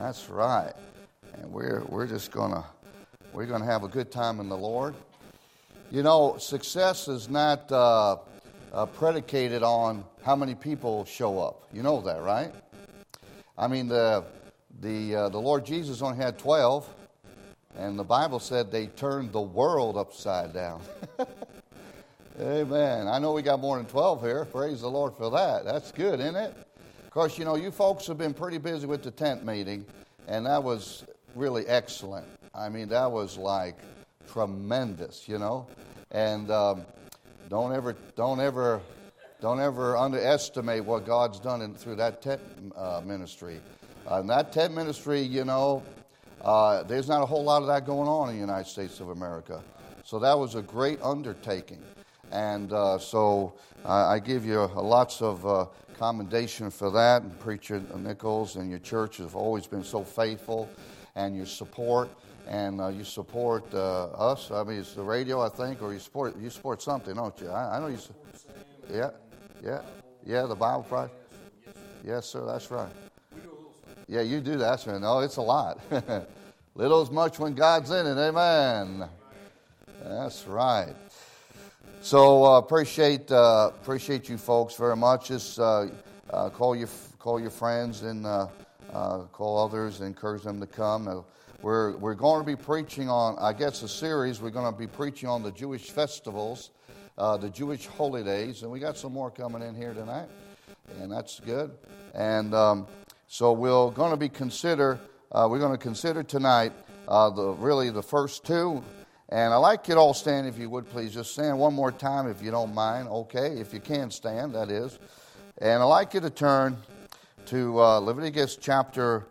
That's right. And we're just gonna have a good time in the Lord. You know, success is not predicated on how many people show up. You know that, right? I mean, the Lord Jesus only had 12, and the Bible said they turned the world upside down. Amen. I know we got more than 12 here. Praise the Lord for that. That's good, isn't it? Of course, you know, you folks have been pretty busy with the tent meeting, and that was really excellent. I mean, that was like tremendous, you know. And don't ever underestimate what God's done through that tent ministry. In that tent ministry, you know, there's not a whole lot of that going on in the United States of America. So that was a great undertaking. And so I give you lots of commendation for that. And Preacher Nichols and your church have always been so faithful, and your support. And you support us. I mean, it's the radio, I think, or you support something, don't you? I know you. Yeah. The Bible Prize. Yes, sir. That's right. Yeah, you do that, sir. No, it's a lot. Little is much when God's in it. Amen. That's right. So appreciate you folks very much. Just call your friends and call others, and encourage them to come. We're going to be preaching on, I guess, a series. We're going to be preaching on the Jewish festivals, the Jewish holy days, and we got some more coming in here tonight, and that's good. And so we're going to consider tonight the first two. And I'd like you to all stand, if you would please. Just stand one more time if you don't mind. Okay, if you can stand, that is. And I'd like you to turn to Leviticus chapter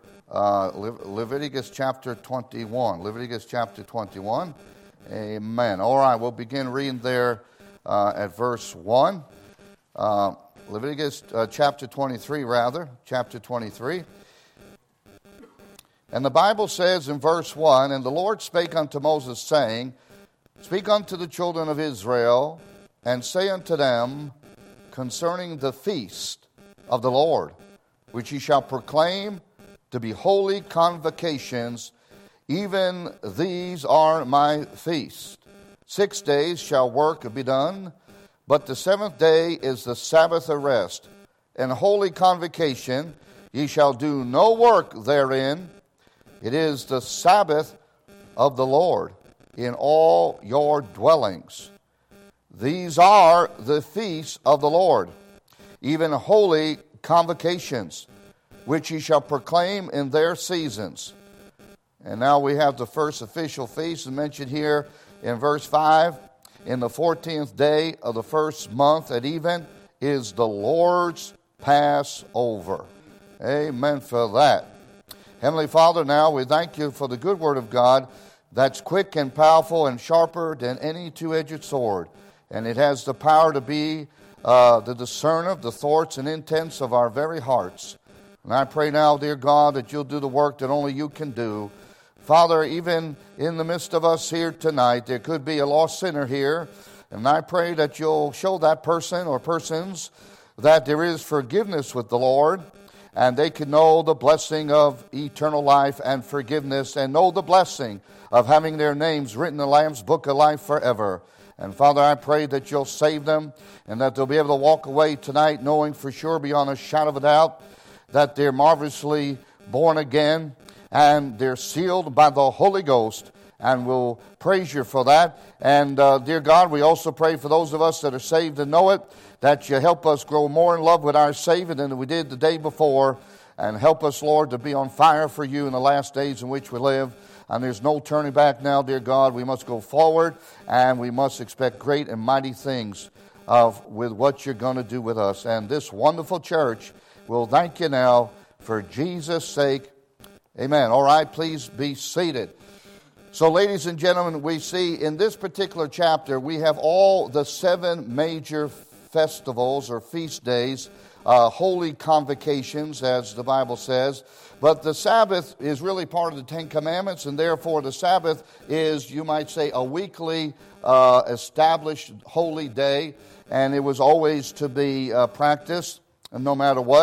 21. Leviticus chapter 21. Amen. All right, we'll begin reading there at verse 1. Leviticus chapter 23, chapter 23. And the Bible says in verse 1, And the Lord spake unto Moses, saying, Speak unto the children of Israel, and say unto them concerning the feast of the Lord, which ye shall proclaim to be holy convocations, even these are my feasts. 6 days shall work be done, but the seventh day is the Sabbath of rest. And holy convocation, ye shall do no work therein. It is the Sabbath of the Lord in all your dwellings. These are the feasts of the Lord, even holy convocations, which ye shall proclaim in their seasons. And now we have the first official feast mentioned here in verse 5. In the 14th day of the first month at even is the Lord's Passover. Amen for that. Heavenly Father, now we thank you for the good word of God that's quick and powerful and sharper than any two-edged sword. And it has the power to be the discerner of the thoughts and intents of our very hearts. And I pray now, dear God, that you'll do the work that only you can do. Father, even in the midst of us here tonight, there could be a lost sinner here. And I pray that you'll show that person or persons that there is forgiveness with the Lord, and they can know the blessing of eternal life and forgiveness, and know the blessing of having their names written in the Lamb's Book of Life forever. And Father, I pray that you'll save them, and that they'll be able to walk away tonight knowing for sure, beyond a shadow of a doubt, that they're marvelously born again, and they're sealed by the Holy Ghost. And we'll praise you for that. And dear God, we also pray for those of us that are saved and know it, that you help us grow more in love with our Savior than we did the day before. And help us, Lord, to be on fire for you in the last days in which we live. And there's no turning back now, dear God. We must go forward, and we must expect great and mighty things with what you're going to do with us. And this wonderful church will thank you now for Jesus' sake. Amen. All right, please be seated. So, ladies and gentlemen, we see in this particular chapter, we have all the 7 major festivals or feast days, holy convocations, as the Bible says. But the Sabbath is really part of the Ten Commandments, and therefore the Sabbath is, you might say, a weekly established holy day, and it was always to be practiced, no matter what.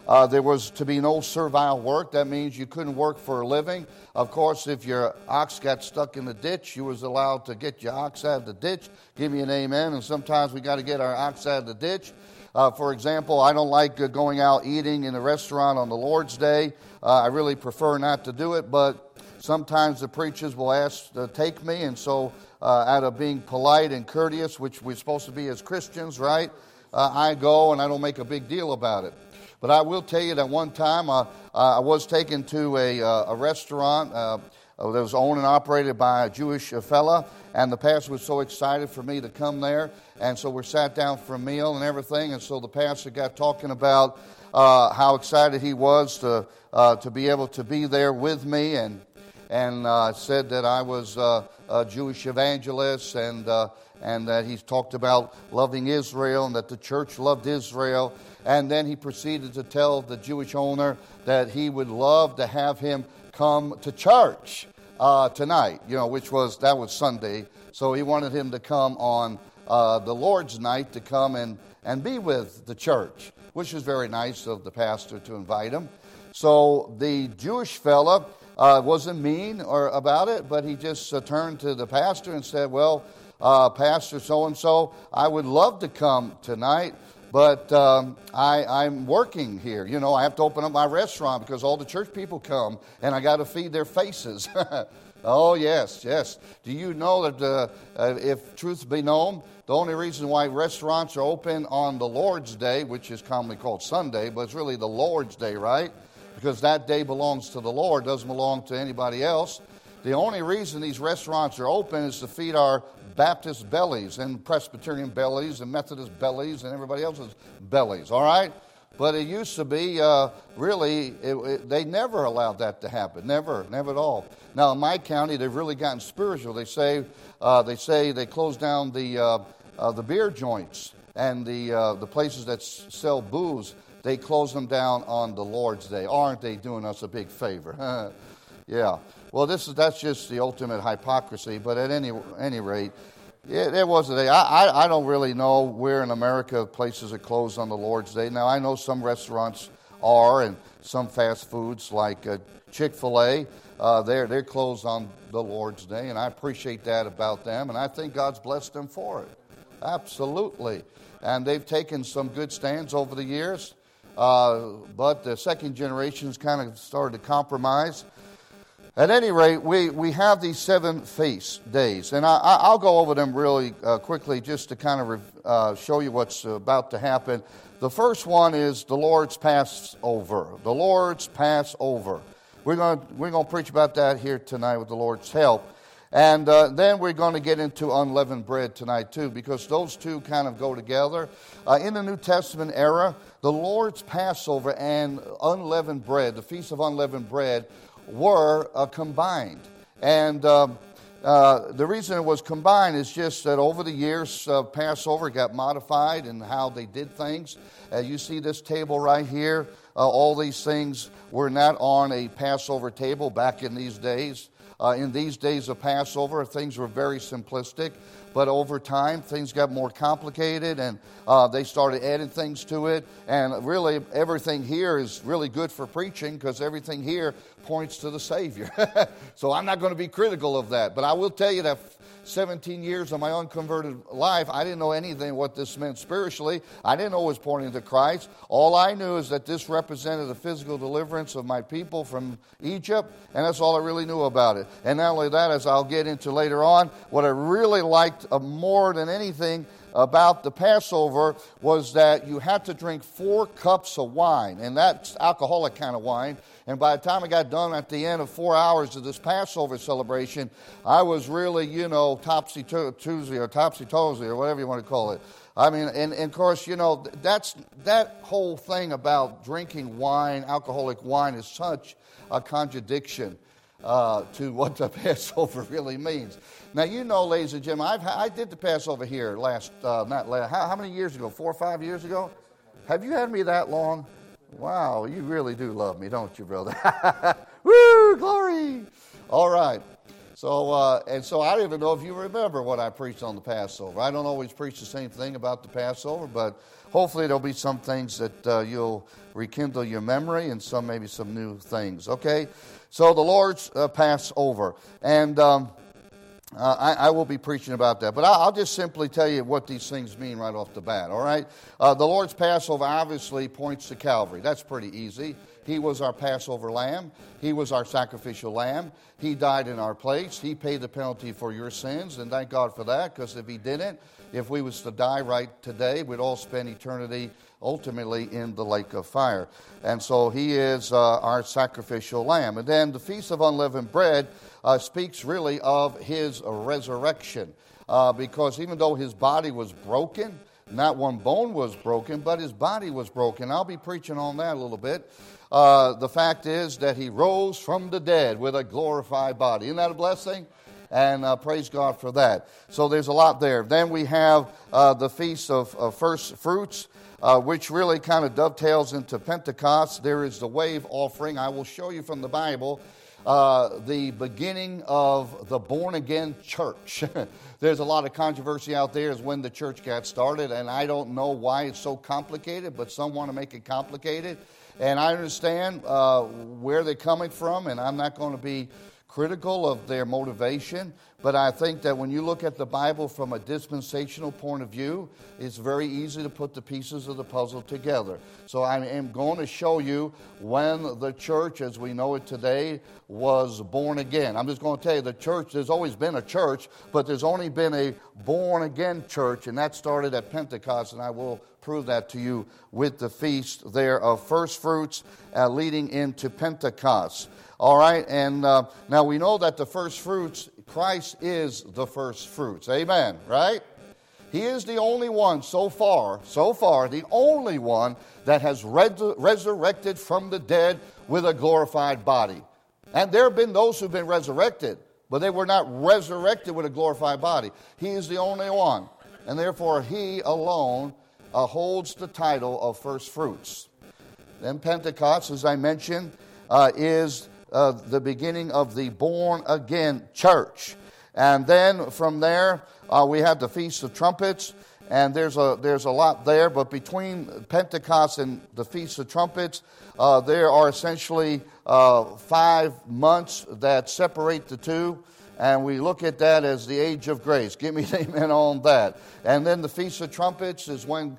There was to be no servile work. That means you couldn't work for a living. Of course, if your ox got stuck in the ditch, you was allowed to get your ox out of the ditch. Give me an amen. And sometimes we got to get our ox out of the ditch. For example, I don't like going out eating in a restaurant on the Lord's Day. I really prefer not to do it, but sometimes the preachers will ask to take me, and so out of being polite and courteous, which we're supposed to be as Christians, right, I go and I don't make a big deal about it. But I will tell you that one time I was taken to a restaurant that was owned and operated by a Jewish fella, and the pastor was so excited for me to come there, and so we sat down for a meal and everything, and so the pastor got talking about how excited he was to be able to be there with me, and said that I was a Jewish evangelist, and that he talked about loving Israel, and that the church loved Israel. And then he proceeded to tell the Jewish owner that he would love to have him come to church tonight, which was Sunday. So he wanted him to come on the Lord's night to come and be with the church, which was very nice of the pastor to invite him. So the Jewish fella wasn't mean about it, but he just turned to the pastor and said, well, Pastor so-and-so, I would love to come tonight, but I'm working here. I have to open up my restaurant because all the church people come, and I got to feed their faces. Oh, yes. Do you know that if truth be known, the only reason why restaurants are open on the Lord's Day, which is commonly called Sunday, but it's really the Lord's Day, right? Because that day belongs to the Lord, doesn't belong to anybody else. The only reason these restaurants are open is to feed our Baptist bellies and Presbyterian bellies and Methodist bellies and everybody else's bellies, all right? But it used to be, they never allowed that to happen, never at all. Now, in my county, they've really gotten spiritual. They say they closed down the beer joints and the places that sell booze. They close them down on the Lord's Day. Aren't they doing us a big favor? Yeah. Well, that's just the ultimate hypocrisy. But at any rate, there was a day. I don't really know where in America places are closed on the Lord's Day. Now, I know some restaurants are, and some fast foods like Chick-fil-A, they're closed on the Lord's Day, and I appreciate that about them, and I think God's blessed them for it. Absolutely. And they've taken some good stands over the years. But the second generation's kind of started to compromise. At any rate, we have these 7 feast days, and I'll go over them really quickly just to kind of show you what's about to happen. The first one is the Lord's Passover. The Lord's Passover. We're going to preach about that here tonight with the Lord's help. And then we're going to get into unleavened bread tonight too, because those two kind of go together. In the New Testament era, the Lord's Passover and unleavened bread, the Feast of Unleavened Bread, were combined. And the reason it was combined is just that over the years, Passover got modified in how they did things. You see this table right here. All these things were not on a Passover table back in these days. In these days of Passover, things were very simplistic, but over time, things got more complicated, and they started adding things to it, and really, everything here is really good for preaching, because everything here points to the Savior. So I'm not going to be critical of that, but I will tell you that 17 years of my unconverted life, I didn't know anything what this meant spiritually. I didn't know it was pointing to Christ. All I knew is that this represented the physical deliverance of my people from Egypt, and that's all I really knew about it. And not only that, as I'll get into later on, what I really liked more than anything about the Passover was that you had to drink 4 cups of wine, and that's alcoholic kind of wine. And by the time I got done at the end of 4 hours of this Passover celebration, I was really, topsy-turvy or topsy-toesy or whatever you want to call it. I mean, and of course, that whole thing about drinking wine, alcoholic wine, is such a contradiction to what the Passover really means. Now, ladies and gentlemen, I did the Passover here how many years ago? 4 or 5 years ago? Have you had me that long? Wow, you really do love me, don't you, brother? Woo, glory! All right. So I don't even know if you remember what I preached on the Passover. I don't always preach the same thing about the Passover, but hopefully there'll be some things that you'll rekindle your memory and maybe some new things. Okay, so the Lord's Passover, and I will be preaching about that. But I'll just simply tell you what these things mean right off the bat, all right? The Lord's Passover obviously points to Calvary. That's pretty easy. He was our Passover lamb. He was our sacrificial lamb. He died in our place. He paid the penalty for your sins, and thank God for that, because if He didn't, if we was to die right today, we'd all spend eternity ultimately in the lake of fire. And so He is our sacrificial lamb. And then the Feast of Unleavened Bread speaks really of His resurrection, because even though His body was broken, not one bone was broken, but His body was broken. I'll be preaching on that a little bit. The fact is that He rose from the dead with a glorified body. Isn't that a blessing? And praise God for that. So there's a lot there. Then we have the Feast of First Fruits, which really kind of dovetails into Pentecost. There is the wave offering. I will show you from the Bible the beginning of the born-again church. There's a lot of controversy out there as when the church got started, and I don't know why it's so complicated, but some want to make it complicated. And I understand where they're coming from, and I'm not going to be critical of their motivation, but I think that when you look at the Bible from a dispensational point of view, it's very easy to put the pieces of the puzzle together. So I am going to show you when the church, as we know it today, was born again. I'm just going to tell you, the church, there's always been a church, but there's only been a born-again church, and that started at Pentecost, and I will prove that to you with the feast there of first fruits leading into Pentecost. All right, and now we know that the first fruits, Christ is the first fruits. Amen, right? He is the only one so far, the only one that has resurrected from the dead with a glorified body. And there have been those who've been resurrected, but they were not resurrected with a glorified body. He is the only one, and therefore He alone holds the title of first fruits. Then Pentecost, as I mentioned, is the beginning of the born-again church. And then from there, we have the Feast of Trumpets, and there's a lot there. But between Pentecost and the Feast of Trumpets, there are essentially 5 months that separate the two. And we look at that as the age of grace. Give me an amen on that. And then the Feast of Trumpets is when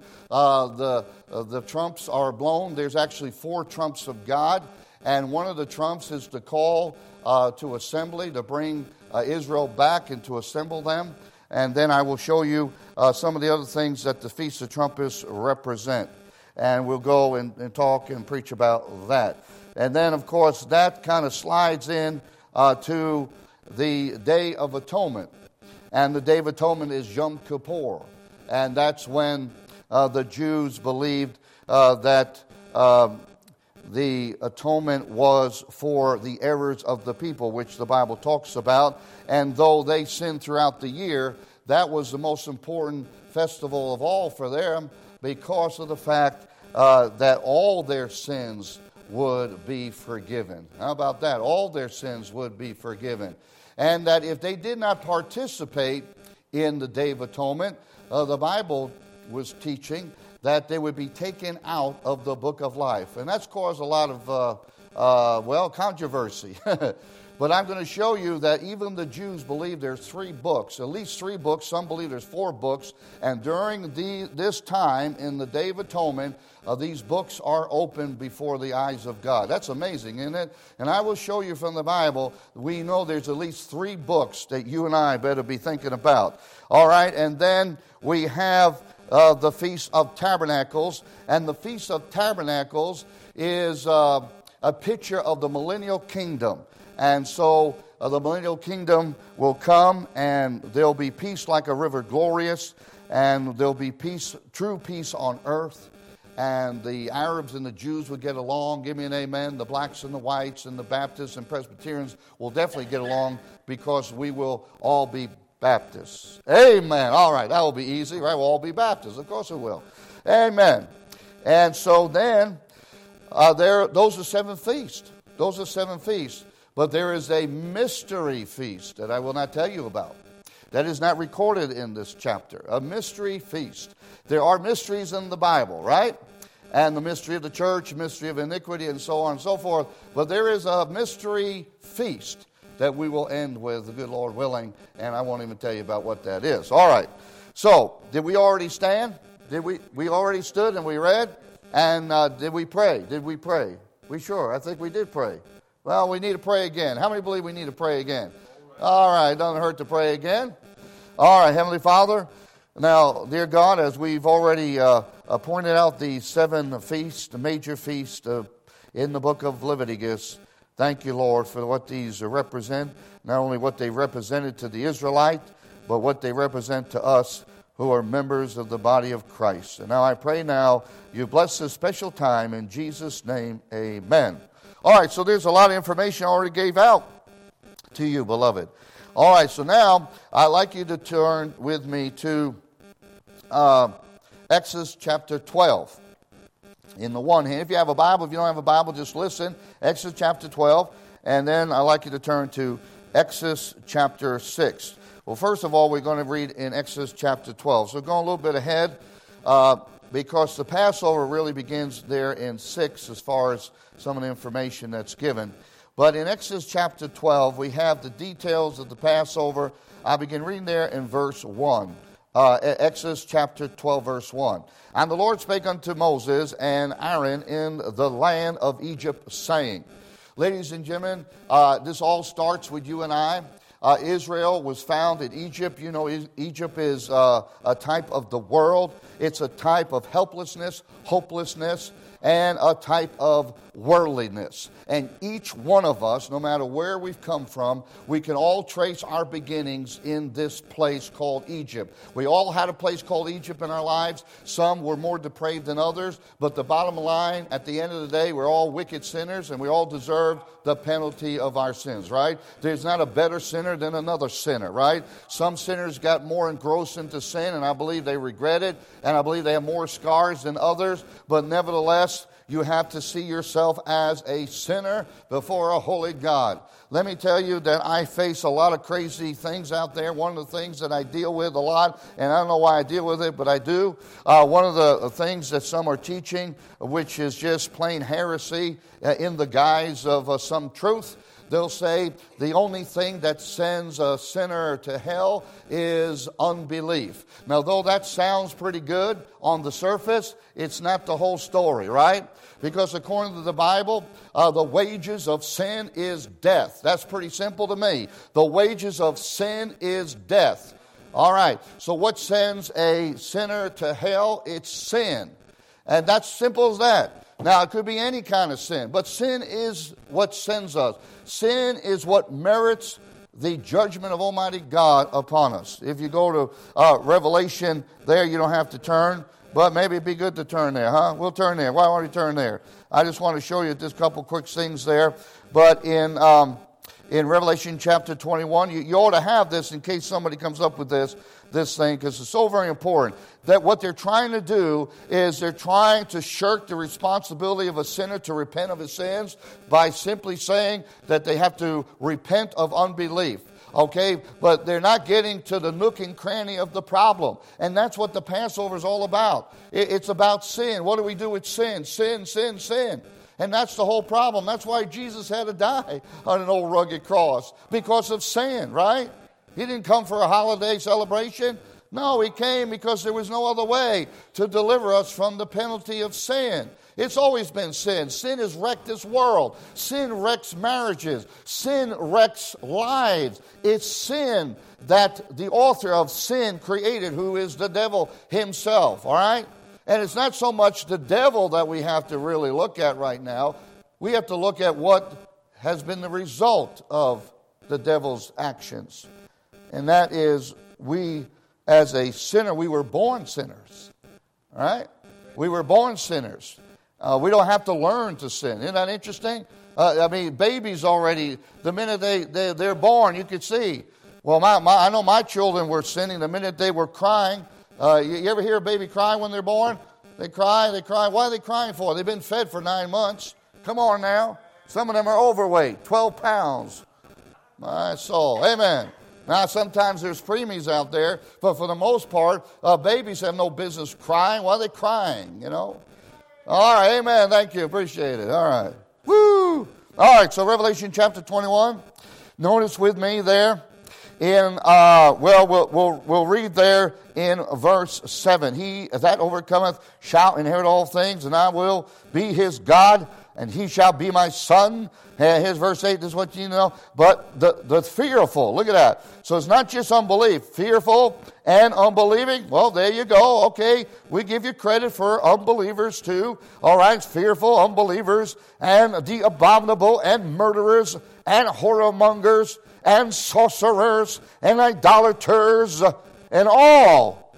the trumps are blown. There's actually 4 trumps of God. And one of the trumps is the call to assembly, to bring Israel back and to assemble them. And then I will show you some of the other things that the Feast of Trumpets represent. And we'll go and talk and preach about that. And then, of course, that kind of slides in to the Day of Atonement. And the Day of Atonement is Yom Kippur. And that's when the Jews believed that the atonement was for the errors of the people, which the Bible talks about. And though they sinned throughout the year, that was the most important festival of all for them, because of the fact that all their sins would be forgiven. How about that? All their sins would be forgiven. And that if they did not participate in the Day of Atonement, the Bible was teaching that they would be taken out of the book of life. And that's caused a lot of, controversy. But I'm going to show you that even the Jews believe there's 3 books, at least 3 books. Some believe there's 4 books. And during this time, in the Day of Atonement, these books are opened before the eyes of God. That's amazing, isn't it? And I will show you from the Bible, we know there's at least 3 books that you and I better be thinking about. All right, and then we have the Feast of Tabernacles. And the Feast of Tabernacles is a picture of the millennial kingdom. And so the millennial kingdom will come, and there'll be peace like a river glorious, and there'll be peace, true peace on earth. And the Arabs and the Jews will get along. Give me an amen. The blacks and the whites and the Baptists and Presbyterians will definitely get along, because we will all be Baptists. Amen. All right, that will be easy, right? We'll all be Baptists. Of course it will. Amen. And so then, those are 7 feasts. Those are 7 feasts. But there is a mystery feast that I will not tell you about. That is not recorded in this chapter. A mystery feast. There are mysteries in the Bible, right? And the mystery of the church, mystery of iniquity, and so on and so forth. But there is a mystery feast that we will end with, the good Lord willing, and I won't even tell you about what that is. All right. So, did we already stand? Did we already stood and we read? And did we pray? Did we pray? I think we did pray. Well, we need to pray again. How many believe we need to pray again? All right, it doesn't hurt to pray again. All right, Heavenly Father, now, dear God, as we've already pointed out the 7 feasts, the major feasts in the book of Leviticus, thank you, Lord, for what these represent, not only what they represented to the Israelite, but what they represent to us who are members of the body of Christ. And now I pray now you bless this special time in Jesus' name, amen. All right, so there's a lot of information I already gave out to you, beloved. All right, so now I'd like you to turn with me to Exodus chapter 12. In the one hand, if you have a Bible, if you don't have a Bible, just listen. Exodus chapter 12, and then I'd like you to turn to Exodus chapter 6. Well, first of all, we're going to read in Exodus chapter 12. So going a little bit ahead, because the Passover really begins there in 6 as far as some of the information that's given. But in Exodus chapter 12, we have the details of the Passover. I begin reading there in verse 1. Exodus chapter 12, verse 1. And the Lord spake unto Moses and Aaron in the land of Egypt, saying, ladies and gentlemen, this all starts with you and I. Israel was found in Egypt. You know, Egypt is a type of the world. It's a type of helplessness, hopelessness, and a type of worldliness. And each one of us, no matter where we've come from, we can all trace our beginnings in this place called Egypt. We all had a place called Egypt in our lives. Some were more depraved than others, but the bottom line, at the end of the day, we're all wicked sinners, and we all deserve the penalty of our sins, right? There's not a better sinner than another sinner, right? Some sinners got more engrossed into sin, and I believe they regret it, and I believe they have more scars than others, but nevertheless, you have to see yourself as a sinner before a holy God. Let me tell you that I face a lot of crazy things out there. One of the things that I deal with a lot, and I don't know why I deal with it, but I do. One of the things that some are teaching, which is just plain heresy in the guise of some truth. They'll say the only thing that sends a sinner to hell is unbelief. Now, though that sounds pretty good on the surface, it's not the whole story, right? Because according to the Bible, the wages of sin is death. That's pretty simple to me. The wages of sin is death. All right, so what sends a sinner to hell? It's sin. And that's simple as that. Now, it could be any kind of sin, but sin is what sends us. Sin is what merits the judgment of Almighty God upon us. If you go to Revelation there, you don't have to turn, but maybe it'd be good to turn there, huh? We'll turn there. Why don't we turn there? I just want to show you just a couple quick things there. But in Revelation chapter 21, you ought to have this in case somebody comes up with this thing, because it's so very important. That what they're trying to do is they're trying to shirk the responsibility of a sinner to repent of his sins by simply saying that they have to repent of unbelief. Okay, but they're not getting to the nook and cranny of the problem. And that's what the Passover is all about. It's about sin. What do we do with sin? Sin, sin, sin. And that's the whole problem. That's why Jesus had to die on an old rugged cross, because of sin, right? He didn't come for a holiday celebration. No, he came because there was no other way to deliver us from the penalty of sin. It's always been sin. Sin has wrecked this world. Sin wrecks marriages. Sin wrecks lives. It's sin that the author of sin created, who is the devil himself, all right? And it's not so much the devil that we have to really look at right now. We have to look at what has been the result of the devil's actions. And that is, we, as a sinner, we were born sinners. All right? We were born sinners. We don't have to learn to sin. Isn't that interesting? I mean, babies already, the minute they're born, you could see. Well, I know my children were sinning the minute they were crying. You ever hear a baby cry when they're born? They cry. Why are they crying for? They've been fed for 9 months. Come on now. Some of them are overweight, 12 pounds. My soul. Amen. Now, sometimes there's preemies out there, but for the most part, babies have no business crying. Why are they crying, you know? All right, amen. Thank you. Appreciate it. All right. Woo! All right, so Revelation chapter 21. Notice with me there in, we'll read there in verse 7. He that overcometh shall inherit all things, and I will be his God, and he shall be my son. And here's verse 8, this is what you know. But the fearful, look at that. So it's not just unbelief. Fearful and unbelieving, well, there you go. Okay, we give you credit for unbelievers too. All right, fearful, unbelievers, and the abominable, and murderers, and whoremongers, and sorcerers, and idolaters, and all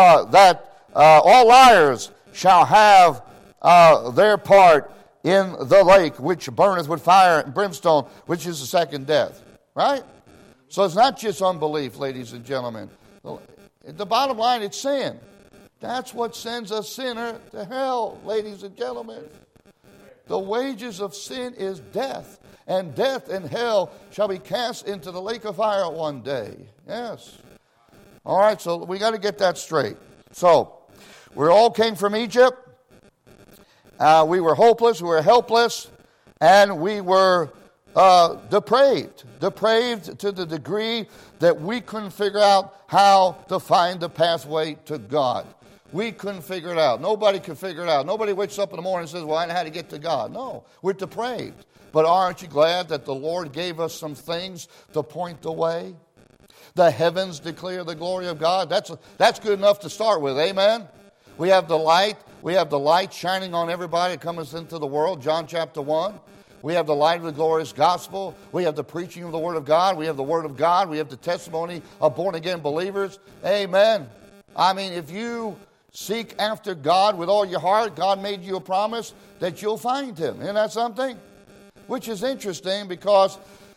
all liars shall have their part in the lake which burneth with fire and brimstone, which is the second death. Right? So it's not just unbelief, ladies and gentlemen. The bottom line, it's sin. That's what sends a sinner to hell, ladies and gentlemen. The wages of sin is death, and death and hell shall be cast into the lake of fire one day. Yes. All right, so we got to get that straight. So, we all came from Egypt. We were hopeless, we were helpless, and we were depraved. Depraved to the degree that we couldn't figure out how to find the pathway to God. We couldn't figure it out. Nobody could figure it out. Nobody wakes up in the morning and says, well, I know how to get to God. No, we're depraved. But aren't you glad that the Lord gave us some things to point the way? The heavens declare the glory of God. That's good enough to start with. Amen? We have the light. We have the light shining on everybody that comes into the world, John chapter 1. We have the light of the glorious gospel. We have the preaching of the word of God. We have the word of God. We have the testimony of born-again believers. Amen. I mean, if you seek after God with all your heart, God made you a promise that you'll find him. Isn't that something? Which is interesting because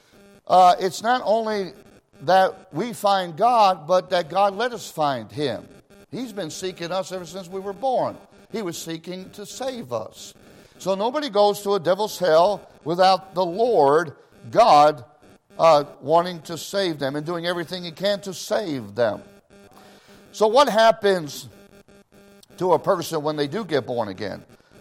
it's not only that we find God, but that God let us find him. He's been seeking us ever since we were born. He was seeking to save us. So nobody goes to a devil's hell without the Lord God wanting to save them and doing everything he can to save them. So what happens to a person when they do get born again?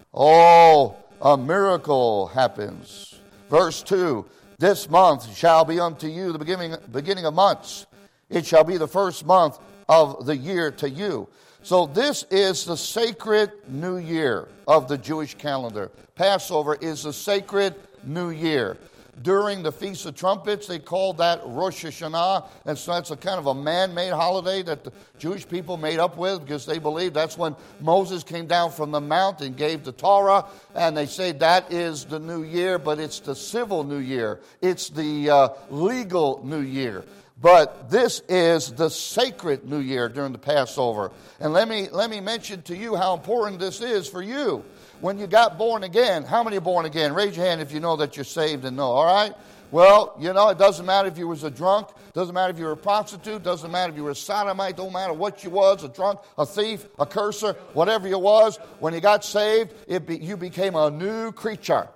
Oh, a miracle happens. Verse 2, this month shall be unto you the beginning of months. It shall be the first month of the year to you. So this is the sacred new year of the Jewish calendar. Passover is the sacred new year. During the Feast of Trumpets, they called that Rosh Hashanah. And so that's a kind of a man-made holiday that the Jewish people made up with because they believed that's when Moses came down from the mount and gave the Torah. And they say that is the new year, but it's the civil new year. It's the legal new year. But this is the sacred new year during the Passover. And let me mention to you how important this is for you. When you got born again, how many are born again? Raise your hand if you know that you're saved and know, all right? Well, you know, it doesn't matter if you was a drunk, doesn't matter if you were a prostitute, doesn't matter if you were a sodomite, don't matter what you was, a drunk, a thief, a cursor, whatever you was. When you got saved, you became a new creature.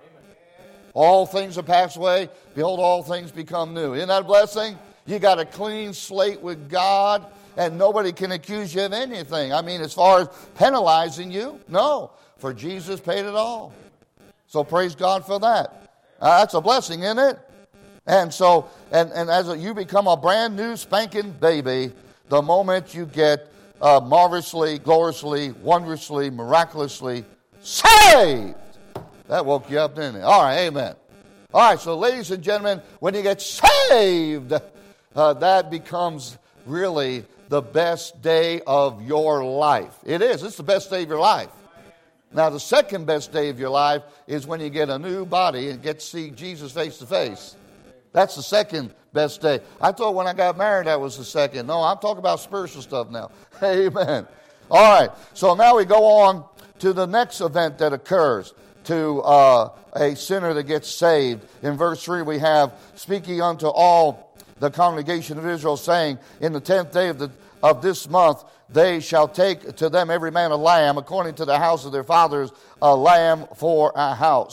All things are passed away. Behold, all things become new. Isn't that a blessing? You got a clean slate with God, and nobody can accuse you of anything. I mean, as far as penalizing you, no. For Jesus paid it all. So praise God for that. That's a blessing, isn't it? And so, and as you become a brand new spanking baby, the moment you get marvelously, gloriously, wondrously, miraculously saved. That woke you up, didn't it? All right, amen. All right, so ladies and gentlemen, when you get saved, that becomes really the best day of your life. It is. It's the best day of your life. Now, the second best day of your life is when you get a new body and get to see Jesus face to face. That's the second best day. I thought when I got married that was the second. No, I'm talking about spiritual stuff now. Amen. All right. So now we go on to the next event that occurs to a sinner that gets saved. In verse 3 we have, speaking unto all the congregation of Israel, saying, in the 10th day of this month, they shall take to them every man a lamb, according to the house of their fathers, a lamb for a house.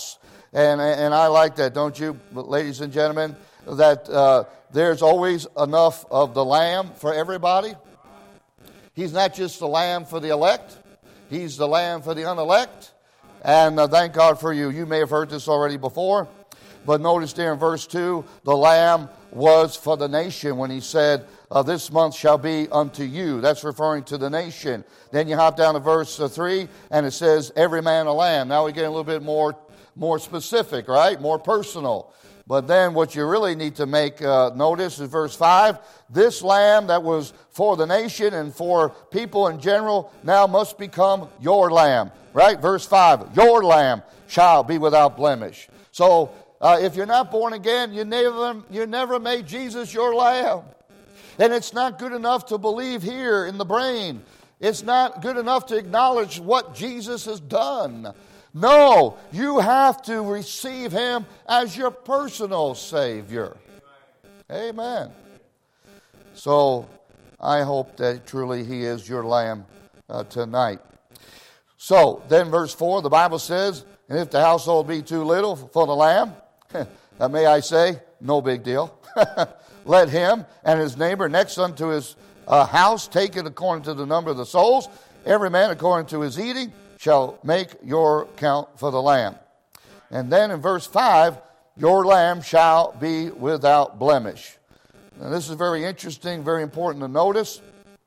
And I like that, don't you, ladies and gentlemen? That there's always enough of the lamb for everybody. He's not just the lamb for the elect. He's the lamb for the unelect. And thank God for you. You may have heard this already before. But notice there in verse 2, the lamb was for the nation when he said, this month shall be unto you. That's referring to the nation. Then you hop down to verse 3, and it says, every man a lamb. Now we get a little bit more specific, right? More personal. But then what you really need to make notice is verse 5. This lamb that was for the nation and for people in general now must become your lamb. Right? Verse 5. Your lamb shall be without blemish. So if you're not born again, you never made Jesus your lamb. And it's not good enough to believe here in the brain. It's not good enough to acknowledge what Jesus has done. No, you have to receive him as your personal Savior. Amen. So I hope that truly he is your lamb tonight. So then verse 4, the Bible says, and if the household be too little for the lamb, may I say, no big deal. Let him and his neighbor next unto his house take it according to the number of the souls, every man according to his eating, shall make your count for the lamb. And then in verse 5, your lamb shall be without blemish. Now this is very interesting, very important to notice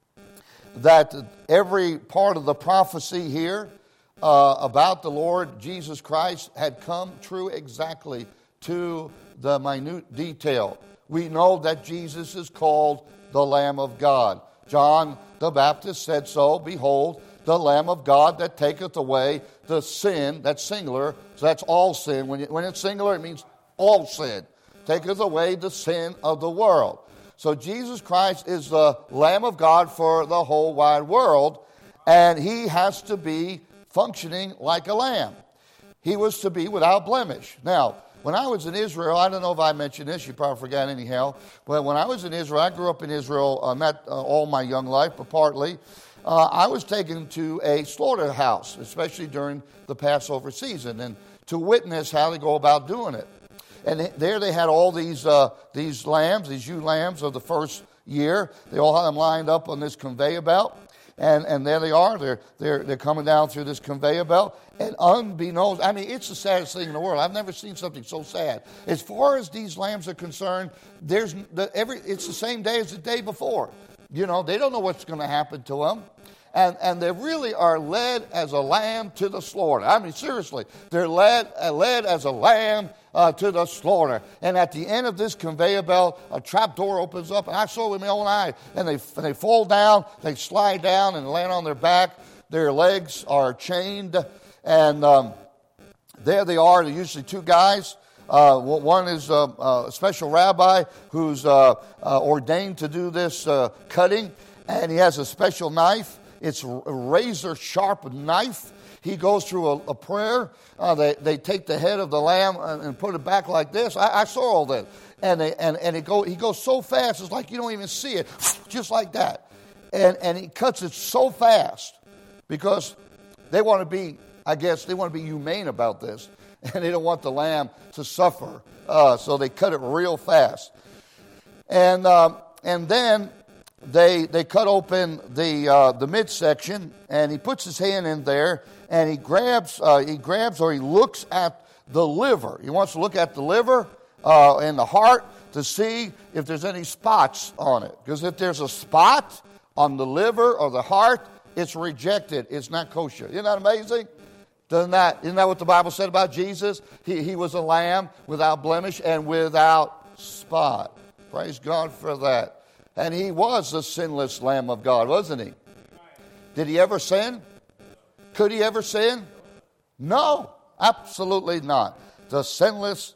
that every part of the prophecy here about the Lord Jesus Christ had come true exactly to the minute detail. We know that Jesus is called the Lamb of God. John the Baptist said so, behold, the Lamb of God that taketh away the sin, that's singular, so that's all sin. When it's singular, it means all sin. Taketh away the sin of the world. So Jesus Christ is the Lamb of God for the whole wide world, and he has to be functioning like a lamb. He was to be without blemish. Now, when I was in Israel, I don't know if I mentioned this, you probably forgot anyhow, but when I was in Israel, I grew up in Israel, not all my young life, but partly. I was taken to a slaughterhouse, especially during the Passover season, and to witness how they go about doing it. And there they had all these lambs, these ewe lambs of the first year. They all had them lined up on this conveyor belt, and there they are. They're coming down through this conveyor belt, and unbeknownst, I mean, it's the saddest thing in the world. I've never seen something so sad. As far as these lambs are concerned, it's the same day as the day before. You know, they don't know what's going to happen to them. And they really are led as a lamb to the slaughter. I mean, seriously, they're led as a lamb to the slaughter. And at the end of this conveyor belt, a trap door opens up, and I saw it with my own eye. And they fall down, they slide down and land on their back. Their legs are chained, and there they are. They're usually two guys. One is a special rabbi who's ordained to do this cutting, and he has a special knife. It's a razor-sharp knife. He goes through a prayer. They take the head of the lamb and put it back like this. I saw all that. And he goes so fast, it's like you don't even see it, just like that. And he cuts it so fast because they want to be humane about this. And they don't want the lamb to suffer. So they cut it real fast. And then they cut open the midsection, and he puts his hand in there, and he grabs or he looks at the liver. He wants to look at the liver and the heart to see if there's any spots on it. Because if there's a spot on the liver or the heart, it's rejected. It's not kosher. Isn't that amazing? Isn't that what the Bible said about Jesus? He was a lamb without blemish and without spot. Praise God for that. And he was the sinless Lamb of God, wasn't he? Did he ever sin? Could he ever sin? No, absolutely not. The sinless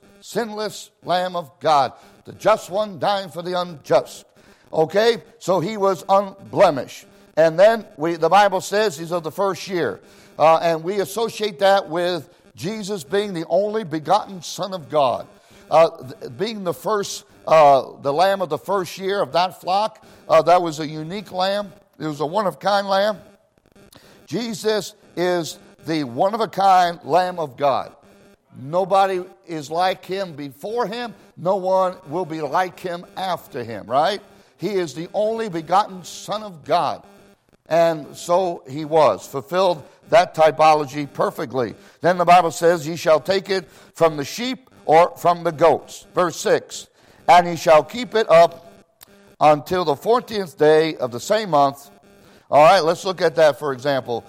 Lamb of God. The just one dying for the unjust. Okay? So he was unblemished. And then the Bible says he's of the first year. And we associate that with Jesus being the only begotten Son of God. Being the first, the lamb of the first year of that flock. That was a unique lamb. It was a one-of-a-kind lamb. Jesus is the one-of-a-kind Lamb of God. Nobody is like him before him. No one will be like him after him, right? He is the only begotten Son of God. And so he was, fulfilled that typology perfectly. Then the Bible says, ye shall take it from the sheep or from the goats. Verse 6, and he shall keep it up until the 14th day of the same month. All right, let's look at that, for example.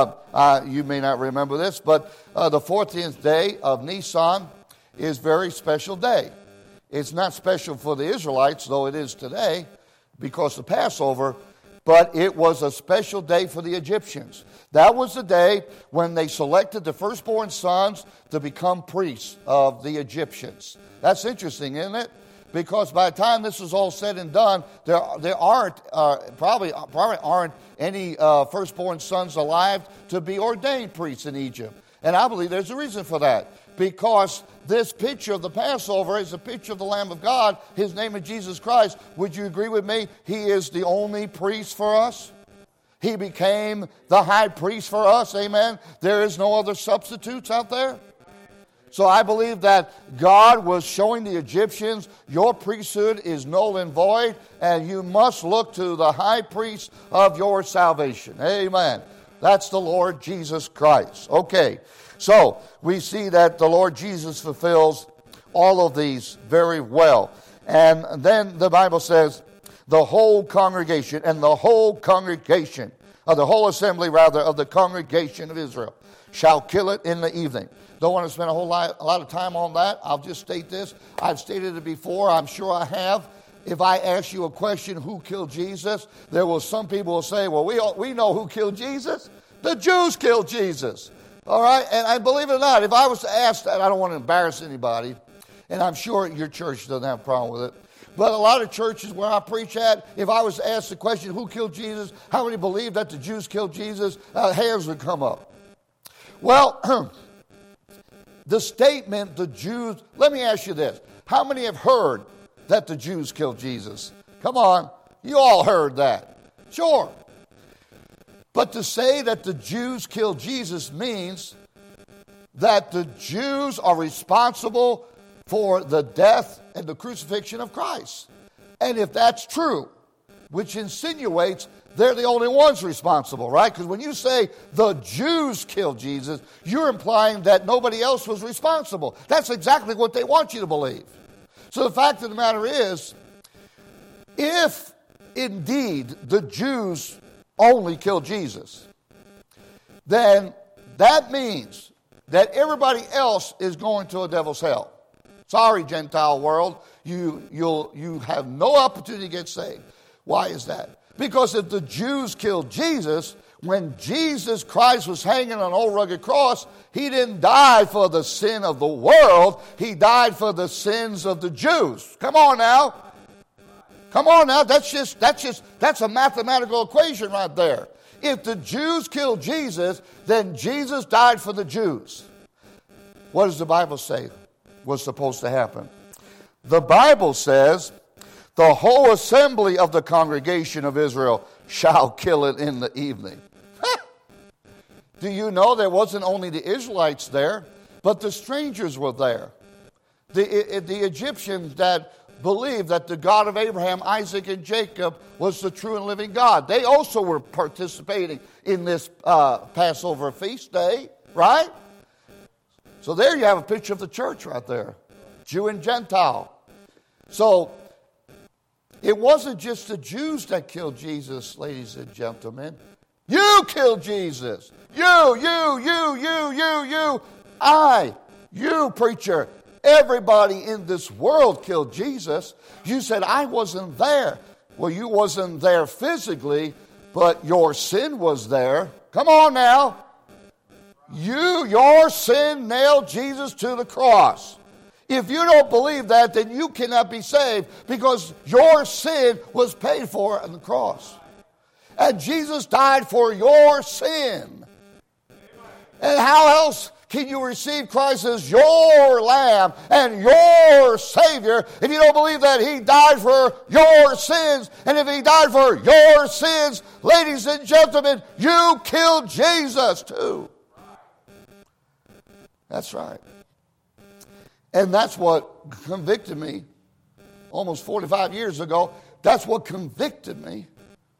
You may not remember this, but the 14th day of Nisan is a very special day. It's not special for the Israelites, though it is today, because of Passover, but it was a special day for the Egyptians. That was the day when they selected the firstborn sons to become priests of the Egyptians. That's interesting, isn't it? Because by the time this is all said and done, there aren't probably aren't any firstborn sons alive to be ordained priests in Egypt. And I believe there's a reason for that. Because this picture of the Passover is a picture of the Lamb of God. His name is Jesus Christ. Would you agree with me? He is the only priest for us. He became the high priest for us. Amen. There is no other substitutes out there. So I believe that God was showing the Egyptians, your priesthood is null and void, and you must look to the high priest of your salvation. Amen. That's the Lord Jesus Christ. Okay, so we see that the Lord Jesus fulfills all of these very well. And then the Bible says, the whole congregation, and the whole congregation, or the whole assembly rather, of the congregation of Israel shall kill it in the evening. Don't want to spend a lot of time on that. I'll just state this. I've stated it before. I'm sure I have. If I ask you a question, who killed Jesus? There will some people will say, well, we know who killed Jesus. The Jews killed Jesus. All right? And I believe it or not, if I was to ask that, I don't want to embarrass anybody. And I'm sure your church doesn't have a problem with it. But a lot of churches where I preach at, if I was to ask the question, who killed Jesus? How many believe that the Jews killed Jesus? Hands would come up. Well, the statement, the Jews, let me ask you this. How many have heard that the Jews killed Jesus? Come on, you all heard that. Sure. But to say that the Jews killed Jesus means that the Jews are responsible for the death and the crucifixion of Christ. And if that's true, which insinuates they're the only ones responsible, right? Because when you say the Jews killed Jesus, you're implying that nobody else was responsible. That's exactly what they want you to believe. So the fact of the matter is, if indeed the Jews only killed Jesus, then that means that everybody else is going to a devil's hell. Sorry, Gentile world, you have no opportunity to get saved. Why is that? Because if the Jews killed Jesus, when Jesus Christ was hanging on an old rugged cross, he didn't die for the sin of the world. He died for the sins of the Jews. Come on now. Come on now. That's a mathematical equation right there. If the Jews killed Jesus, then Jesus died for the Jews. What does the Bible say was supposed to happen? The Bible says, the whole assembly of the congregation of Israel shall kill it in the evening. Do you know there wasn't only the Israelites there, but the strangers were there. The Egyptians that believed that the God of Abraham, Isaac, and Jacob was the true and living God. They also were participating in this Passover feast day, right? So there you have a picture of the church right there, Jew and Gentile. So it wasn't just the Jews that killed Jesus, ladies and gentlemen. You killed Jesus. You, you, preacher. Everybody in this world killed Jesus. You said, I wasn't there. Well, you wasn't there physically, but your sin was there. Come on now. Your sin nailed Jesus to the cross. If you don't believe that, then you cannot be saved because your sin was paid for on the cross. And Jesus died for your sin. And how else can you receive Christ as your Lamb and your Savior if you don't believe that He died for your sins? And if He died for your sins, ladies and gentlemen, you killed Jesus too. That's right. And that's what convicted me almost 45 years ago. That's what convicted me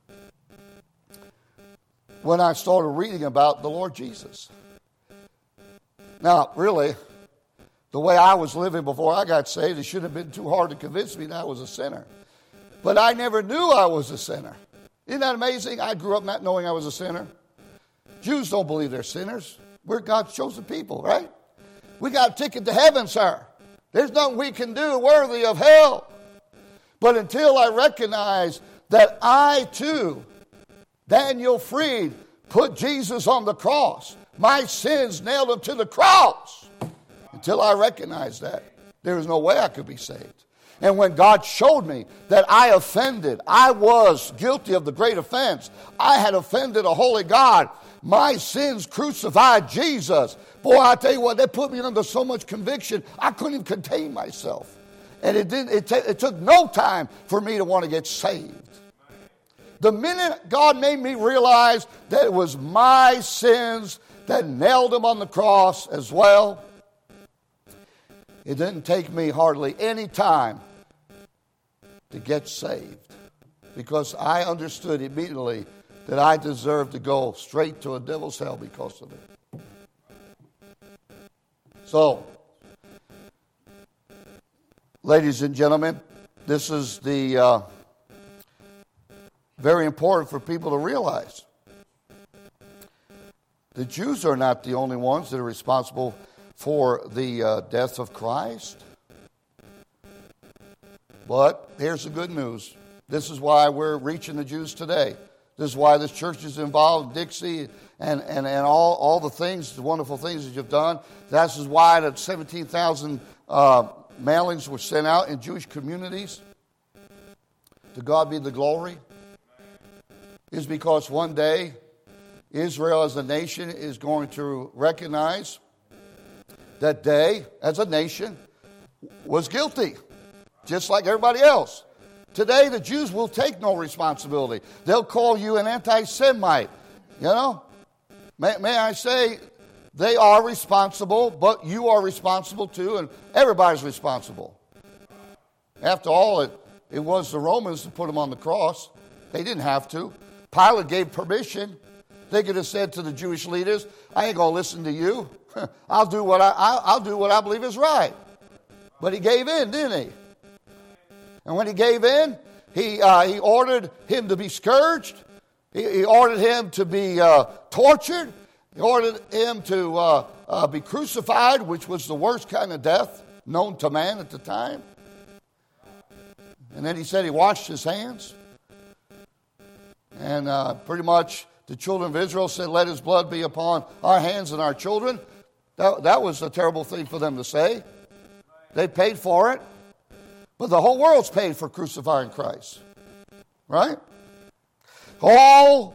when I started reading about the Lord Jesus. Now, really, the way I was living before I got saved, it shouldn't have been too hard to convince me that I was a sinner. But I never knew I was a sinner. Isn't that amazing? I grew up not knowing I was a sinner. Jews don't believe they're sinners. We're God's chosen people, right? We got a ticket to heaven, sir. There's nothing we can do worthy of hell. But until I recognize that I too, Daniel Freed, put Jesus on the cross. My sins nailed him to the cross. Until I recognized that, there was no way I could be saved. And when God showed me that I offended, I was guilty of the great offense. I had offended a holy God. My sins crucified Jesus. Boy, I tell you what, that put me under so much conviction, I couldn't even contain myself. And it took no time for me to want to get saved. The minute God made me realize that it was my sins that nailed him on the cross as well, it didn't take me hardly any time to get saved, because I understood immediately that I deserved to go straight to a devil's hell because of it. So, ladies and gentlemen, this is the very important for people to realize. The Jews are not the only ones that are responsible for the death of Christ. But here's the good news. This is why we're reaching the Jews today. This is why this church is involved, Dixie, and all the things, the wonderful things that you've done. This is why the 17,000 mailings were sent out in Jewish communities. To God be the glory. Is because one day Israel as a nation is going to recognize that they, as a nation, was guilty, just like everybody else. Today, the Jews will take no responsibility. They'll call you an anti-Semite. You know? May I say, they are responsible, but you are responsible too, and everybody's responsible. After all, it was the Romans that put them on the cross. They didn't have to. Pilate gave permission. They could have said to the Jewish leaders, I ain't going to listen to you. I'll do what I believe is right. But he gave in, didn't he? And when he gave in, he ordered him to be scourged. He ordered him to be tortured. He ordered him to be crucified, which was the worst kind of death known to man at the time. And then he said he washed his hands. And pretty much the children of Israel said, let his blood be upon our hands and our children. That was a terrible thing for them to say. They paid for it. But the whole world's paid for crucifying Christ. Right? All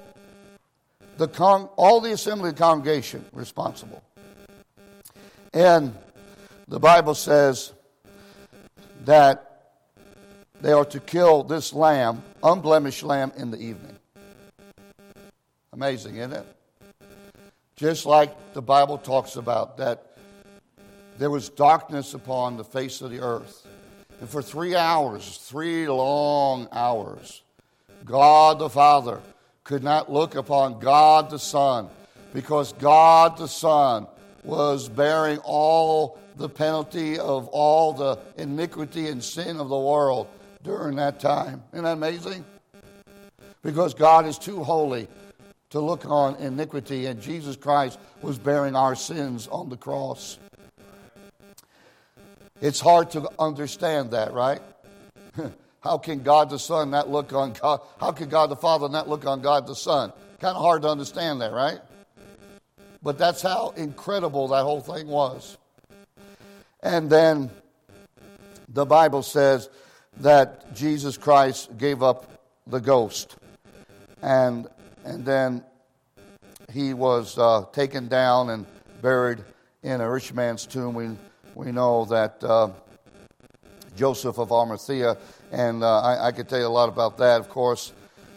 the assembly of the congregation responsible. And the Bible says that they are to kill this lamb, unblemished lamb, in the evening. Amazing, isn't it? Just like the Bible talks about that there was darkness upon the face of the earth. And for 3 hours, 3 long hours, God the Father could not look upon God the Son, because God the Son was bearing all the penalty of all the iniquity and sin of the world during that time. Isn't that amazing? Because God is too holy to look on iniquity, and Jesus Christ was bearing our sins on the cross. It's hard to understand that, right? How can God the Son not look on God? How can God the Father not look on God the Son? Kind of hard to understand that, right? But that's how incredible that whole thing was. And then the Bible says that Jesus Christ gave up the ghost. And then he was taken down and buried in a rich man's tomb. We know that Joseph of Arimathea, and I could tell you a lot about that, of course.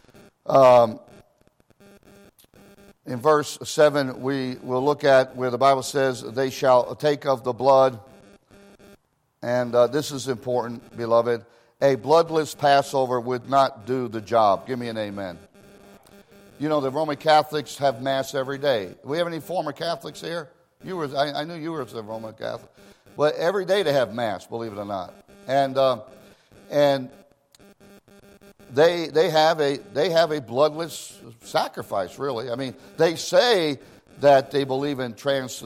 In verse 7, we will look at where the Bible says, they shall take of the blood and this is important, beloved, a bloodless Passover would not do the job. Give me an amen. You know, the Roman Catholics have Mass every day. Do we have any former Catholics here? I knew you were a Roman Catholic. But every day they have Mass, believe it or not. And they have a bloodless sacrifice, really. I mean, they say that they believe in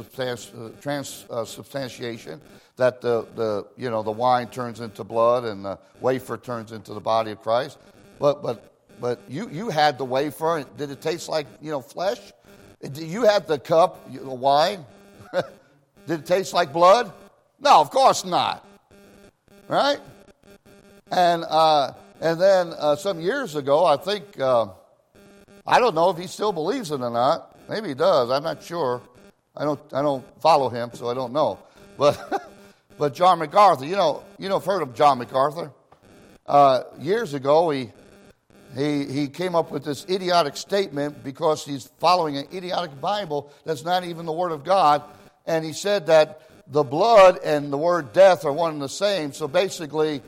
transubstantiation, that the wine turns into blood and the wafer turns into the body of Christ. But you had the wafer. Did it taste like flesh? You had the cup, the wine. Did it taste like blood? No, of course not. Right? And then some years ago, I think I don't know if he still believes it or not. Maybe he does. I'm not sure. I don't follow him, so I don't know. But John MacArthur, you've heard of John MacArthur. Years ago, he came up with this idiotic statement because he's following an idiotic Bible that's not even the Word of God. And he said that the blood and the word death are one and the same. So basically,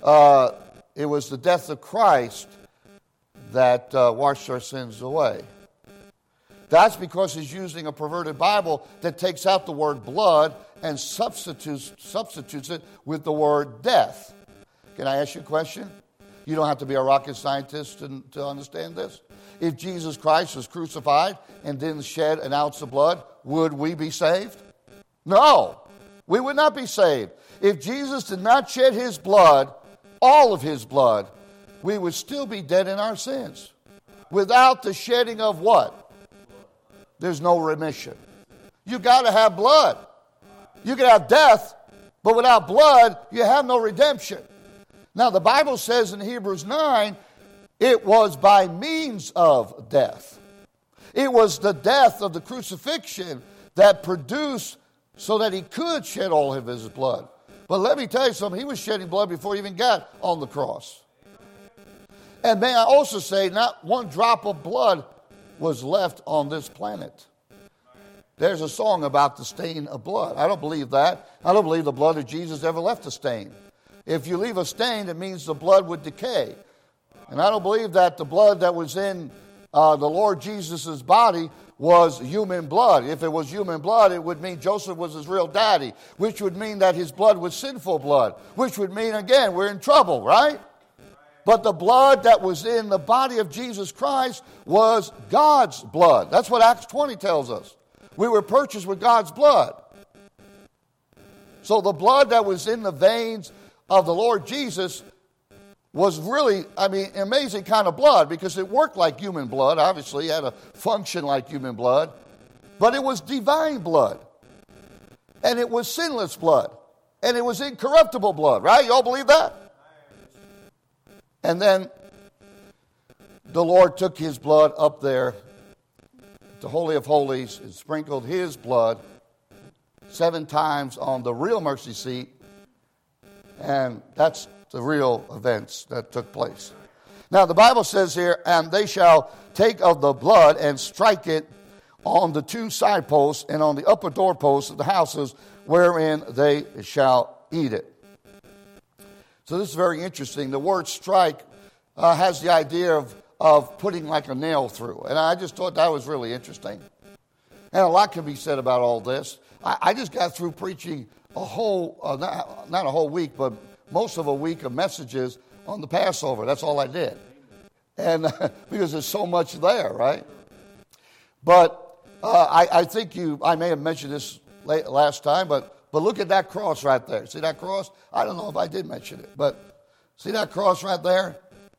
it was the death of Christ that washed our sins away. That's because he's using a perverted Bible that takes out the word blood and substitutes it with the word death. Can I ask you a question? You don't have to be a rocket scientist to understand this. If Jesus Christ was crucified and didn't shed an ounce of blood, would we be saved? No, we would not be saved. If Jesus did not shed his blood, all of his blood, we would still be dead in our sins. Without the shedding of what? There's no remission. You got to have blood. You can have death, but without blood, you have no redemption. Now, the Bible says in Hebrews 9, it was by means of death. It was the death of the crucifixion that produced so that he could shed all of his blood. But let me tell you something, he was shedding blood before he even got on the cross. And may I also say, not one drop of blood was left on this planet. There's a song about the stain of blood. I don't believe that. I don't believe the blood of Jesus ever left a stain. If you leave a stain, it means the blood would decay. And I don't believe that the blood that was in the Lord Jesus' body was human blood. If it was human blood, it would mean Joseph was his real daddy, which would mean that his blood was sinful blood, which would mean, again, we're in trouble, right? But the blood that was in the body of Jesus Christ was God's blood. That's what Acts 20 tells us. We were purchased with God's blood. So the blood that was in the veins of the Lord Jesus was really, an amazing kind of blood because it worked like human blood. Obviously, it had a function like human blood. But it was divine blood. And it was sinless blood. And it was incorruptible blood, right? You all believe that? And then the Lord took his blood up there, the Holy of Holies, and sprinkled his blood 7 times on the real mercy seat. And that's the real events that took place. Now, the Bible says here, and they shall take of the blood and strike it on the 2 side posts and on the upper doorposts of the houses wherein they shall eat it. So this is very interesting. The word strike has the idea of putting like a nail through. And I just thought that was really interesting. And a lot can be said about all this. I just got through preaching a whole, not a whole week, but most of a week of messages on the Passover. That's all I did. And because there's so much there, right? But I think I may have mentioned this last time, but look at that cross right there. See that cross? I don't know if I did mention it, but see that cross right there?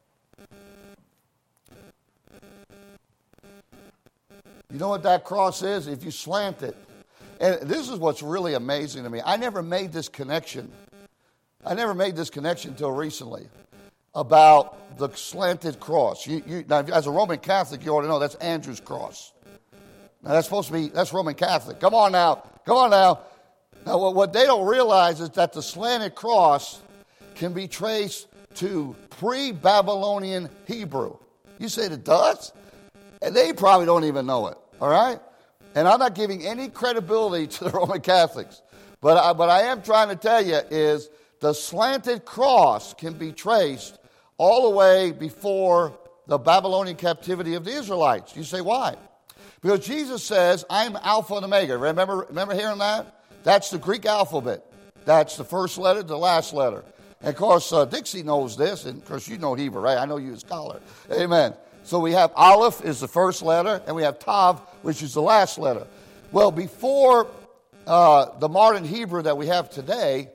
You know what that cross is? If you slant it. And this is what's really amazing to me. I never made this connection until recently about the slanted cross. Now, as a Roman Catholic, you ought to know that's Andrew's cross. Now, that's Roman Catholic. Come on now. Now, what they don't realize is that the slanted cross can be traced to pre-Babylonian Hebrew. You said it does? And they probably don't even know it, all right? And I'm not giving any credibility to the Roman Catholics. But I am trying to tell you is the slanted cross can be traced all the way before the Babylonian captivity of the Israelites. You say, why? Because Jesus says, I'm Alpha and Omega. Remember hearing that? That's the Greek alphabet. That's the first letter to the last letter. And of course, Dixie knows this, and of course you know Hebrew, right? I know you're a scholar. Amen. So we have Aleph is the first letter, and we have Tav, which is the last letter. Well, before the modern Hebrew that we have today,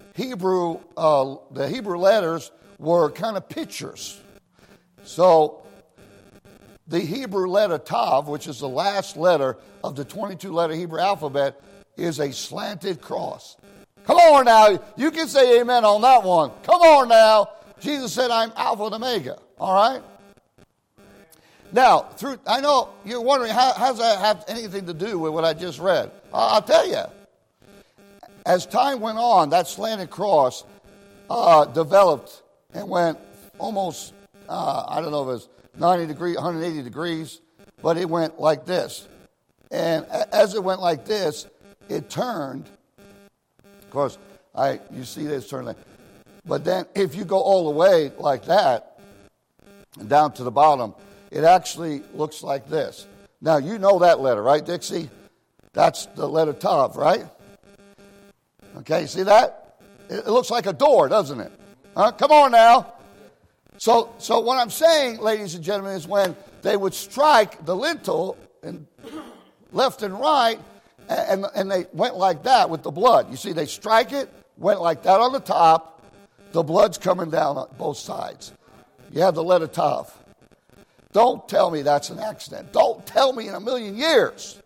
the Hebrew letters were kind of pictures. So the Hebrew letter Tav, which is the last letter of the 22-letter Hebrew alphabet, is a slanted cross. Come on now. You can say amen on that one. Come on now. Jesus said, I'm Alpha and Omega. All right? Now, I know you're wondering, how does that have anything to do with what I just read? I'll tell you. As time went on, that slanted cross developed and went almost, I don't know if it was 90 degrees, 180 degrees, but it went like this. And as it went like this, it turned. Of course, you see this turn. But then if you go all the way like that, down to the bottom, it actually looks like this. Now, you know that letter, right, Dixie? That's the letter Tav, right? Okay, see that? It looks like a door, doesn't it? Come on now. So what I'm saying, ladies and gentlemen, is when they would strike the lintel and left and right, and they went like that with the blood. You see, they strike it, went like that on the top. The blood's coming down on both sides. You have the letter Tav. Don't tell me that's an accident. Don't tell me in a million years.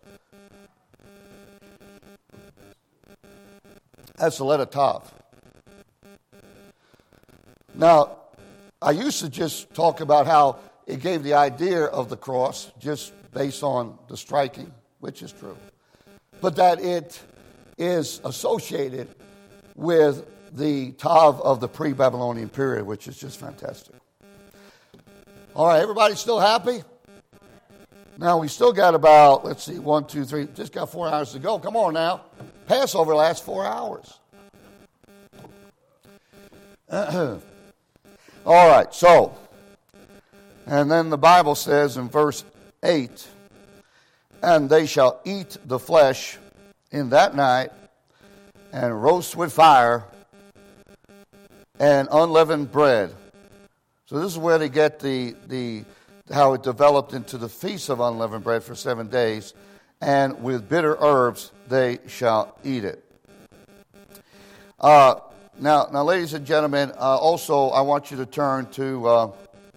That's the letter Tav. Now, I used to just talk about how it gave the idea of the cross just based on the striking, which is true. But that it is associated with the Tav of the pre-Babylonian period, which is just fantastic. All right, everybody still happy? Now, we still got about, 1, 2, 3, just got 4 hours to go. Come on now. Passover lasts 4 hours. All right, so, and then the Bible says in verse 8, and they shall eat the flesh in that night and roast with fire and unleavened bread. So this is where they get how it developed into the Feast of Unleavened Bread for 7 days. And with bitter herbs they shall eat it. Now, ladies and gentlemen, also I want you to turn to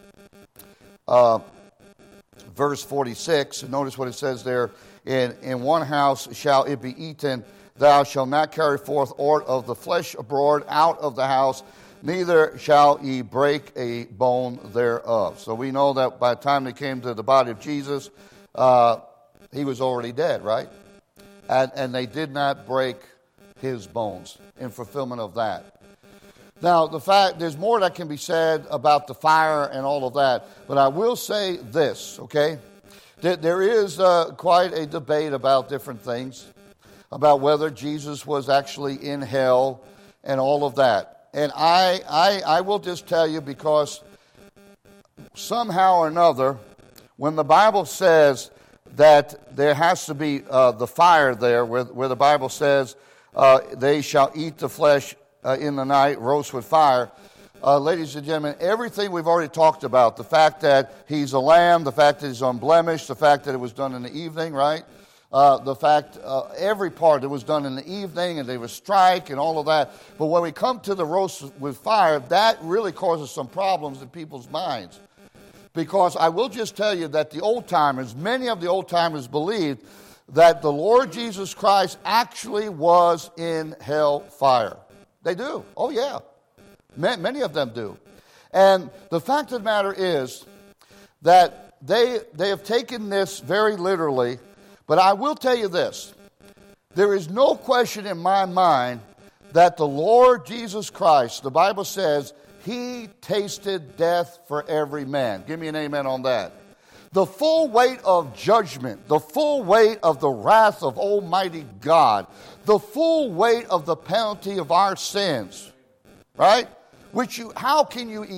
verse 46. And notice what it says there. In one house shall it be eaten. Thou shalt not carry forth aught of the flesh abroad out of the house, neither shall ye break a bone thereof. So we know that by the time they came to the body of Jesus, he was already dead, right? And they did not break his bones in fulfillment of that. Now, there's more that can be said about the fire and all of that, but I will say this, okay? There is quite a debate about different things, about whether Jesus was actually in hell and all of that. And I will just tell you, because somehow or another, when the Bible says that there has to be the fire there, where the Bible says they shall eat the flesh in the night, roast with fire, ladies and gentlemen, everything we've already talked about, the fact that he's a lamb, the fact that he's unblemished, the fact that it was done in the evening, right? The fact, every part that was done in the evening, and they would strike and all of that. But when we come to the roast with fire, that really causes some problems in people's minds. Because I will just tell you that many of the old-timers believed that the Lord Jesus Christ actually was in hell fire. They do. Oh, yeah. Many of them do. And the fact of the matter is that they have taken this very literally. But I will tell you this. There is no question in my mind that the Lord Jesus Christ, the Bible says, he tasted death for every man. Give me an amen on that. The full weight of judgment, the full weight of the wrath of Almighty God, the full weight of the penalty of our sins, right? How can you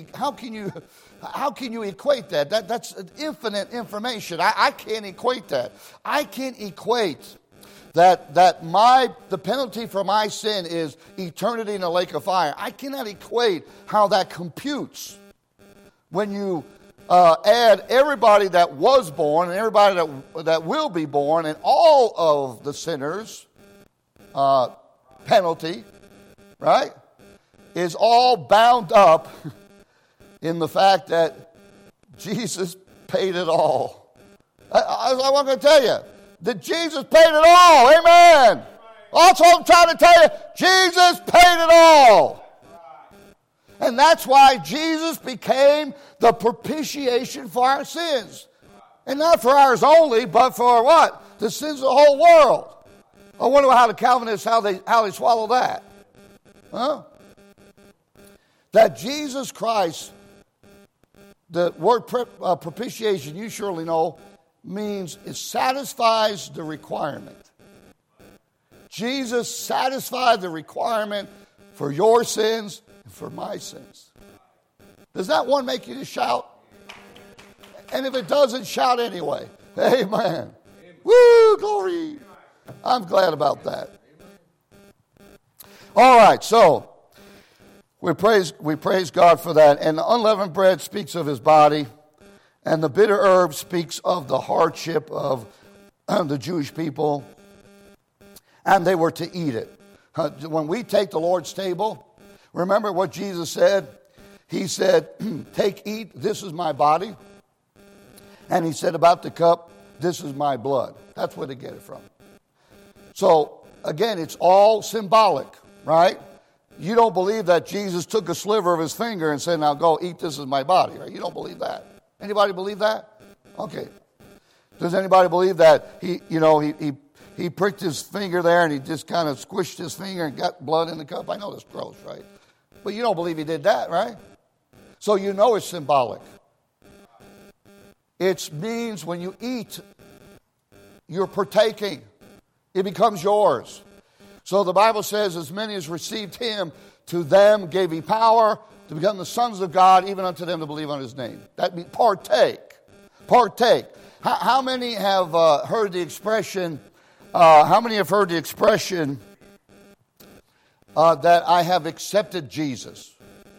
equate that? That's infinite information. I can't equate that. I can't equate that the penalty for my sin is eternity in a lake of fire. I cannot equate how that computes when you add everybody that was born and everybody that will be born and all of the sinners' penalty, right, is all bound up in the fact that Jesus paid it all. I want to tell you that Jesus paid it all. Amen. That's what I'm trying to tell you. Jesus paid it all. And that's why Jesus became the propitiation for our sins. And not for ours only, but for what? The sins of the whole world. I wonder how the Calvinists, how they swallow that. Huh? That Jesus Christ, the word propitiation, you surely know, means it satisfies the requirement. Jesus satisfied the requirement for your sins and for my sins. Does that one make you to shout? And if it doesn't, shout anyway. Amen. Woo, glory. I'm glad about that. All right, so we praise God for that. And the unleavened bread speaks of his body, and the bitter herb speaks of the hardship of the Jewish people, and they were to eat it. When we take the Lord's table, remember what Jesus said? He said, take, eat, this is my body. And he said about the cup, this is my blood. That's where they get it from. So, again, it's all symbolic, right? You don't believe that Jesus took a sliver of his finger and said, now go eat, this is my body, right? You don't believe that. Anybody believe that? Okay. Does anybody believe that he pricked his finger there and he just kind of squished his finger and got blood in the cup? I know that's gross, right? But you don't believe he did that, right? So you know it's symbolic. It means when you eat, you're partaking. It becomes yours. So the Bible says, as many as received him, to them gave he power to become the sons of God, even unto them to believe on his name. That means partake. Partake. How many have heard the expression, that I have accepted Jesus?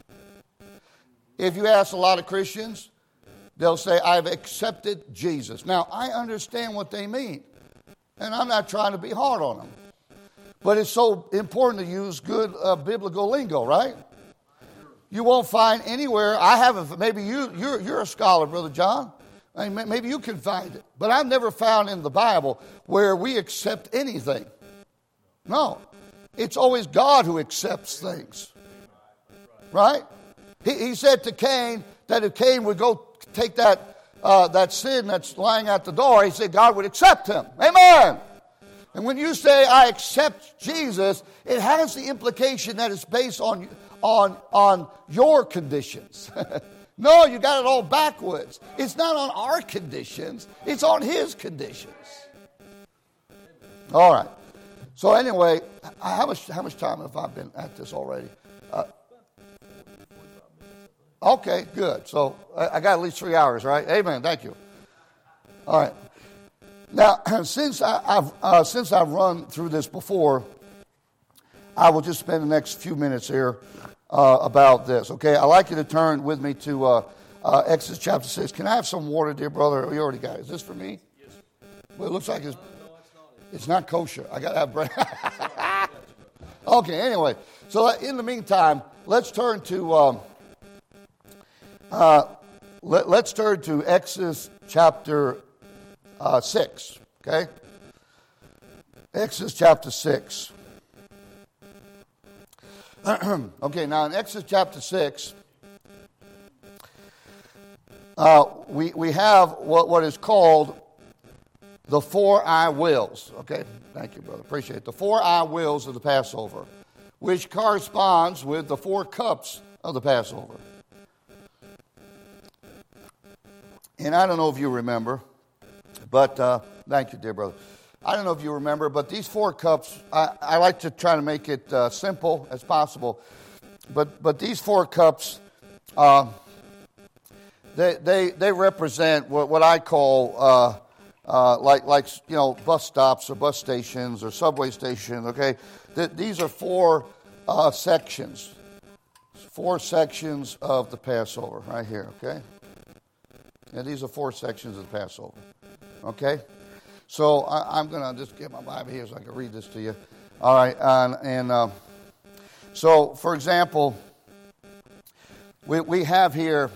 If you ask a lot of Christians, they'll say, I've accepted Jesus. Now, I understand what they mean, and I'm not trying to be hard on them. But it's so important to use good biblical lingo, right? You won't find anywhere. I haven't. Maybe you're a scholar, Brother John. I mean, maybe you can find it. But I've never found in the Bible where we accept anything. No. It's always God who accepts things. Right? He said to Cain that if Cain would go take that sin that's lying at the door, he said God would accept him. Amen. And when you say, I accept Jesus, it has the implication that it's based on your conditions. No, you got it all backwards. It's not on our conditions. It's on his conditions. All right. So anyway, how much time have I been at this already? Okay, good. So I got at least 3 hours, right? Amen. Thank you. All right. Now, since I've run through this before, I will just spend the next few minutes here about this. Okay, I'd like you to turn with me to Exodus chapter 6. Can I have some water, dear brother? You already got it. Is this for me? Yes. Well, it looks like it's not kosher. I got to have bread. Okay. Anyway, so in the meantime, let's turn to Exodus chapter 6, okay? Exodus chapter 6. Okay, now in Exodus chapter 6, we have what is called the 4 I wills, okay? Thank you, brother. Appreciate it. The 4 I wills of the Passover, which corresponds with the 4 cups of the Passover. And I don't know if you remember, but thank you, dear brother. I don't know if you remember, but these 4 cups, I like to try to make it simple as possible. but these four cups, they represent what I call like bus stops or bus stations or subway stations. Okay, these are four sections of the Passover right here. Okay, and these are four sections of the Passover. Okay, so I'm gonna just get my Bible here so I can read this to you. All right, so for example, we have here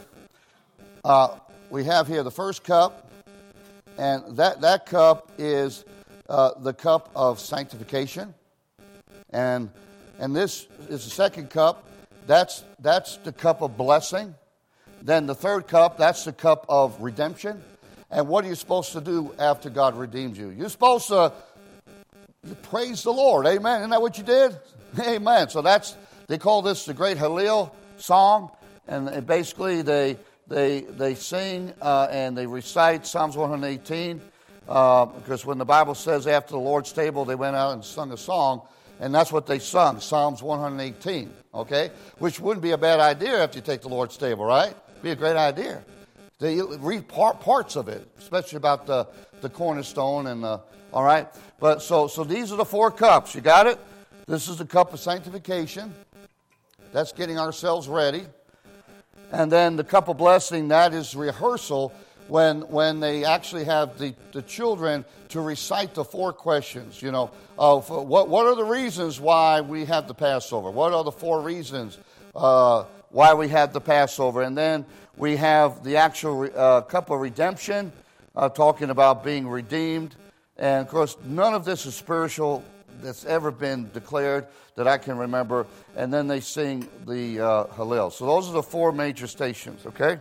the first cup, and that cup is the cup of sanctification, and this is the second cup. That's the cup of blessing. Then the third cup, that's the cup of redemption. And what are you supposed to do after God redeems you? You're supposed to praise the Lord. Amen. Isn't that what you did? Amen. So they call this the Great Hallel song, and basically they sing and they recite Psalms 118 because when the Bible says after the Lord's table they went out and sung a song, and that's what they sung, Psalms 118. Okay, which wouldn't be a bad idea after you take the Lord's table, right? Be a great idea. They read parts of it, especially about the cornerstone and all right. But so these are the four cups. You got it? This is the cup of sanctification. That's getting ourselves ready. And then the cup of blessing, that is rehearsal when they actually have the children to recite the four questions. Of what are the reasons why we have the Passover? What are the four reasons why we have the Passover? And then we have the actual cup of redemption, talking about being redeemed. And, of course, none of this is spiritual that's ever been declared that I can remember. And then they sing the Hallel. So those are the four major stations, okay?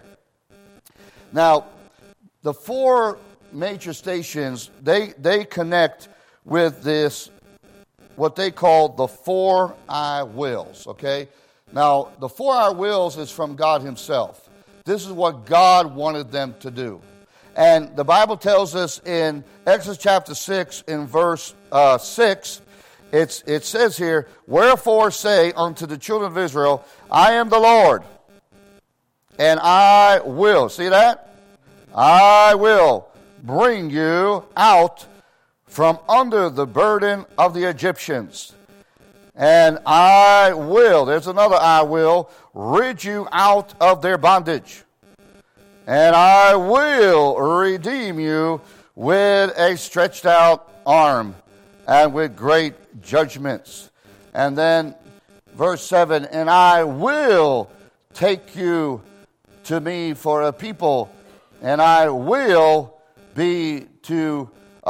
Now, the four major stations, they connect with this, what they call the 4 I wills, okay? Now, the 4 I wills is from God himself. This is what God wanted them to do. And the Bible tells us in Exodus chapter 6 in verse 6, it says here, "Wherefore say unto the children of Israel, I am the Lord, and I will," see that? "I will bring you out from under the burden of the Egyptians. And I will," there's another "I will," "rid you out of their bondage. And I will redeem you with a stretched out arm and with great judgments." And then verse 7, "And I will take you to me for a people, and I will be to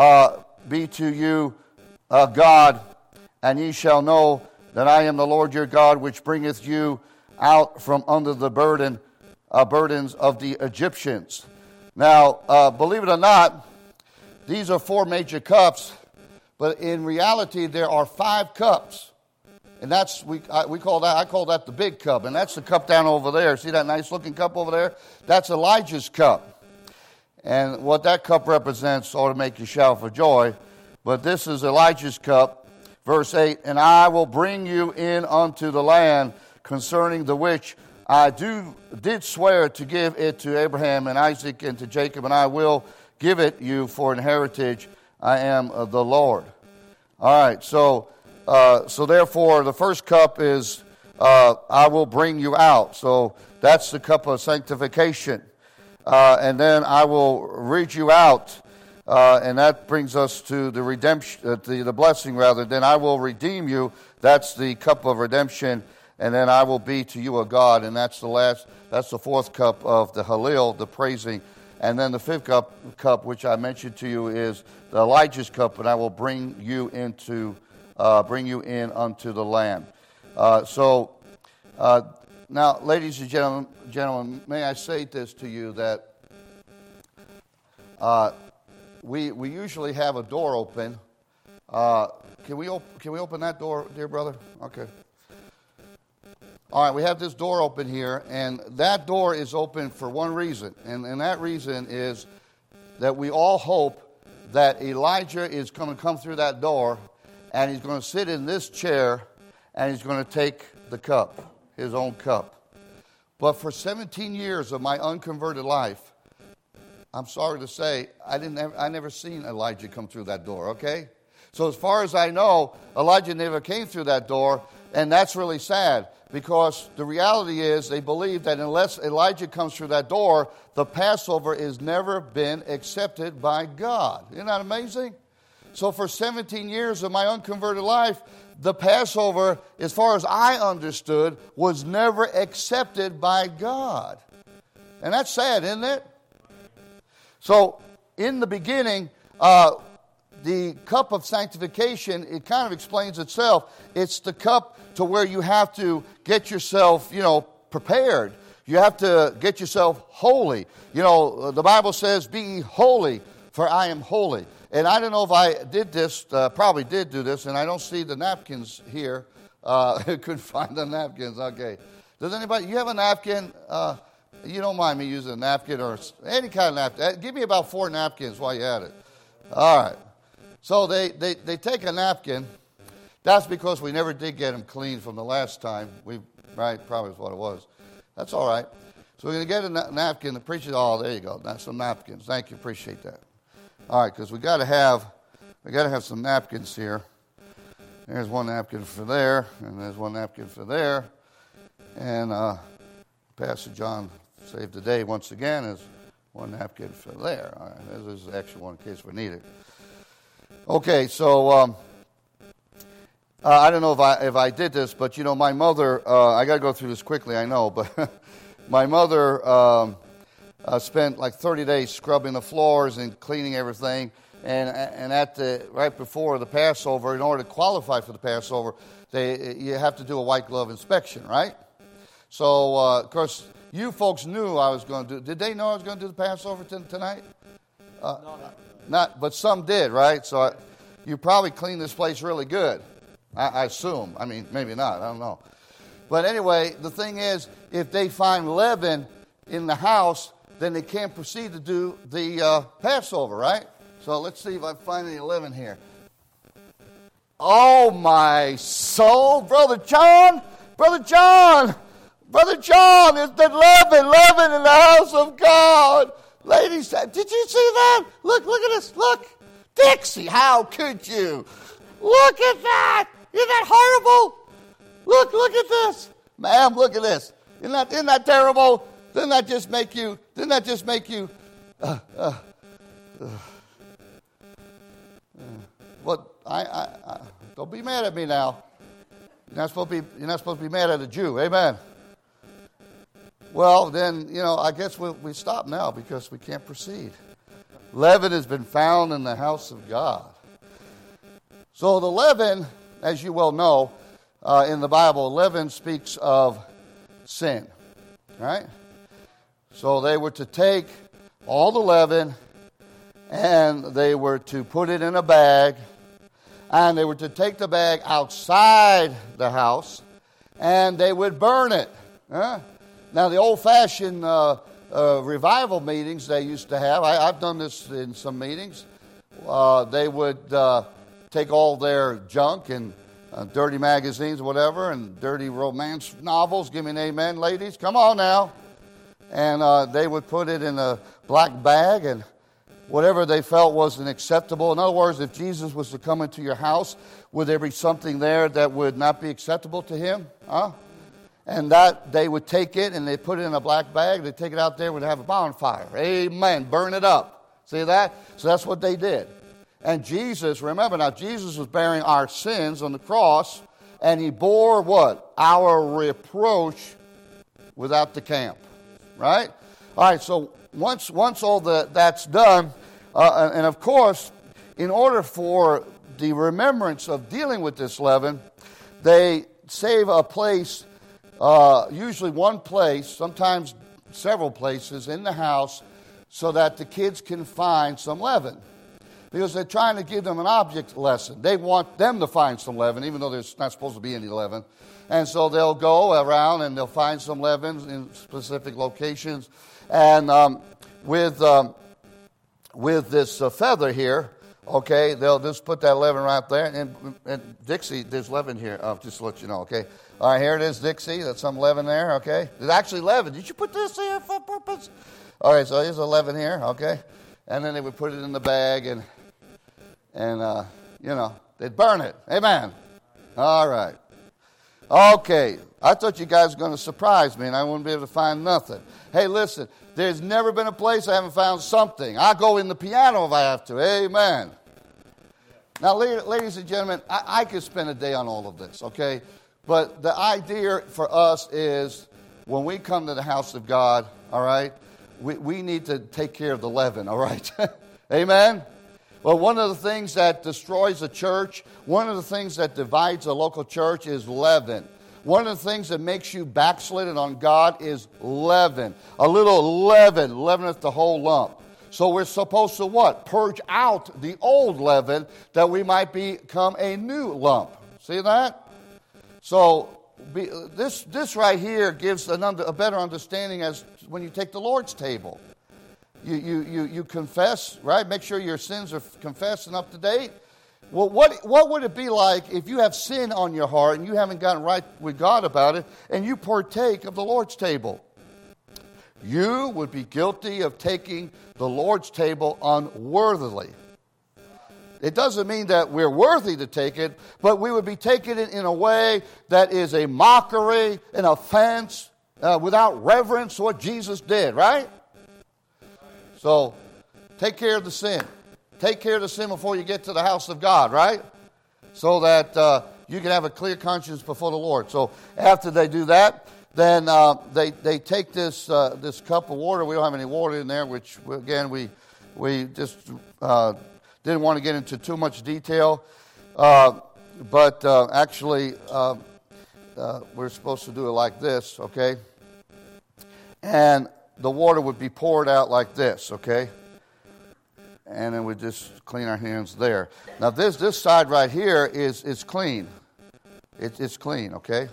you a God, and ye shall know that I am the Lord your God, which bringeth you out from under the burdens of the Egyptians." Now, believe it or not, these are four major cups, but in reality there are 5 cups, and that's I call that the big cup, and that's the cup down over there. See that nice looking cup over there? That's Elijah's cup. And what that cup represents ought to make you shout for joy. But this is Elijah's cup, verse 8, "And I will bring you in unto the land concerning the which I did swear to give it to Abraham and Isaac and to Jacob, and I will give it you for an heritage. I am the Lord." All right, so therefore the first cup is I will bring you out. So that's the cup of sanctification. And then I will rid you out, and that brings us to the redemption, the blessing rather. Then I will redeem you. That's the cup of redemption, and then I will be to you a God, and that's the fourth cup of the Hallel, the praising. And then the fifth cup, which I mentioned to you, is the Elijah's cup, and I will bring you in unto the land. Now, ladies and gentlemen, may I say this to you, that we usually have a door open. Can we open that door, dear brother? Okay. All right, we have this door open here, and that door is open for one reason, and that reason is that we all hope that Elijah is going to come through that door, and he's going to sit in this chair, and he's going to take the cup. his own cup. But for 17 years of my unconverted life, I'm sorry to say, I never seen Elijah come through that door, okay? So as far as I know, Elijah never came through that door, and that's really sad, because the reality is they believe that unless Elijah comes through that door, the Passover has never been accepted by God. Isn't that amazing? So for 17 years of my unconverted life, the Passover, as far as I understood, was never accepted by God. And that's sad, isn't it? So in the beginning, the cup of sanctification, it kind of explains itself. It's the cup to where you have to get yourself, prepared. You have to get yourself holy. The Bible says, be ye holy, for I am holy. And I don't know if I did this, probably did do this, and I don't see the napkins here. I couldn't find the napkins. Okay. Does anybody, you have a napkin? You don't mind me using a napkin or any kind of napkin. Give me about 4 napkins while you're at it. All right. So they take a napkin. That's because we never did get them clean from the last time. Right, probably is what it was. That's all right. So we're going to get a napkin. The preacher, there you go. That's some napkins. Thank you. Appreciate that. All right, because we got to have some napkins here. There's one napkin for there, and there's one napkin for there. And Pastor John saved the day once again. There's one napkin for there. All right, this is the extra one in case we need it. Okay, so I don't know if I did this, but my mother. I got to go through this quickly. I know, but my mother spent like 30 days scrubbing the floors and cleaning everything. And right before the Passover, in order to qualify for the Passover, you have to do a white glove inspection, right? So of course, you folks knew I was going to do. Did they know I was going to do the Passover tonight? Not, but some did, right? So you probably cleaned this place really good, I assume. I mean, maybe not. I don't know. But anyway, the thing is, if they find leaven in the house, then they can't proceed to do the Passover, right? So let's see if I find any leaven here. Oh, my soul. Brother John, there's the leaven in the house of God. Ladies, did you see that? Look at this. Look. Dixie, how could you? Look at that. Isn't that horrible? Look at this. Ma'am, look at this. Isn't that terrible? Didn't that just make you what I don't be mad at me now. You're not supposed to be mad at a Jew. Amen. Well, then, I guess we stop now because we can't proceed. Leaven has been found in the house of God. So the leaven, as you well know, in the Bible, leaven speaks of sin, right? So they were to take all the leaven and they were to put it in a bag, and they were to take the bag outside the house and they would burn it. Huh? Now, the old-fashioned revival meetings they used to have, I've done this in some meetings, they would take all their junk and dirty magazines or whatever and dirty romance novels. Give me an amen, ladies. Come on now. And they would put it in a black bag and whatever they felt wasn't acceptable. In other words, if Jesus was to come into your house, would there be something there that would not be acceptable to him? Huh? And that they would take it and they put it in a black bag. They'd take it out there and would have a bonfire. Amen. Burn it up. See that? So that's what they did. And Jesus, remember now, Jesus was bearing our sins on the cross, and he bore what? Our reproach without the camp. Right? All right, so once all that's done, and of course, in order for the remembrance of dealing with this leaven, they save a place, usually one place, sometimes several places in the house, so that the kids can find some leaven. Because they're trying to give them an object lesson. They want them to find some leaven, even though there's not supposed to be any leaven. And so they'll go around and they'll find some leaven in specific locations. And with this feather here, Okay, they'll just put that leaven right there. And Dixie, there's leaven here. Just to let you know, okay? All right, here it is, Dixie. That's some leaven there, okay? There's actually leaven. Did you put this here for purpose? All right, so here's a leaven here, okay? And then they would put it in the bag and they'd burn it. Amen. All right. Okay, I thought you guys were going to surprise me and I wouldn't be able to find nothing. Hey, listen, there's never been a place I haven't found something. I'll go in the piano if I have to. Amen. Now, ladies and gentlemen, I could spend a day on all of this, okay? But the idea for us is when we come to the house of God, all right, we need to take care of the leaven, all right? Amen? Well, one of the things that destroys a church, one of the things that divides a local church is leaven. One of the things that makes you backslidden on God is leaven. A little leaven leaveneth the whole lump. So we're supposed to what? Purge out the old leaven that we might become a new lump. See that? So this right here gives a better understanding as when you take the Lord's table. You confess, right? Make sure your sins are confessed and up to date. Well, what would it be like if you have sin on your heart and you haven't gotten right with God about it and you partake of the Lord's table? You would be guilty of taking the Lord's table unworthily. It doesn't mean that we're worthy to take it, but we would be taking it in a way that is a mockery, an offense, without reverence to what Jesus did, right? So, take care of the sin. Take care of the sin before you get to the house of God, right? So that you can have a clear conscience before the Lord. So after they do that, then they take this cup of water. We don't have any water in there, which again we just didn't want to get into too much detail. But actually, we're supposed to do it like this, okay? And the water would be poured out like this, okay? And then we just clean our hands there. Now this side right here is clean. It's clean, okay?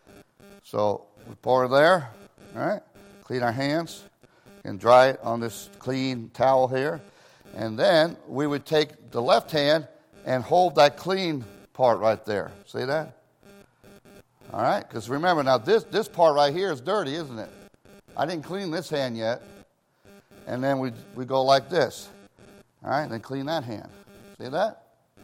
So we pour it there, all right? Clean our hands and dry it on this clean towel here. And then we would take the left hand and hold that clean part right there. See that? All right? Because remember, now this part right here is dirty, isn't it? I didn't clean this hand yet. And then we go like this. All right, then clean that hand. See that?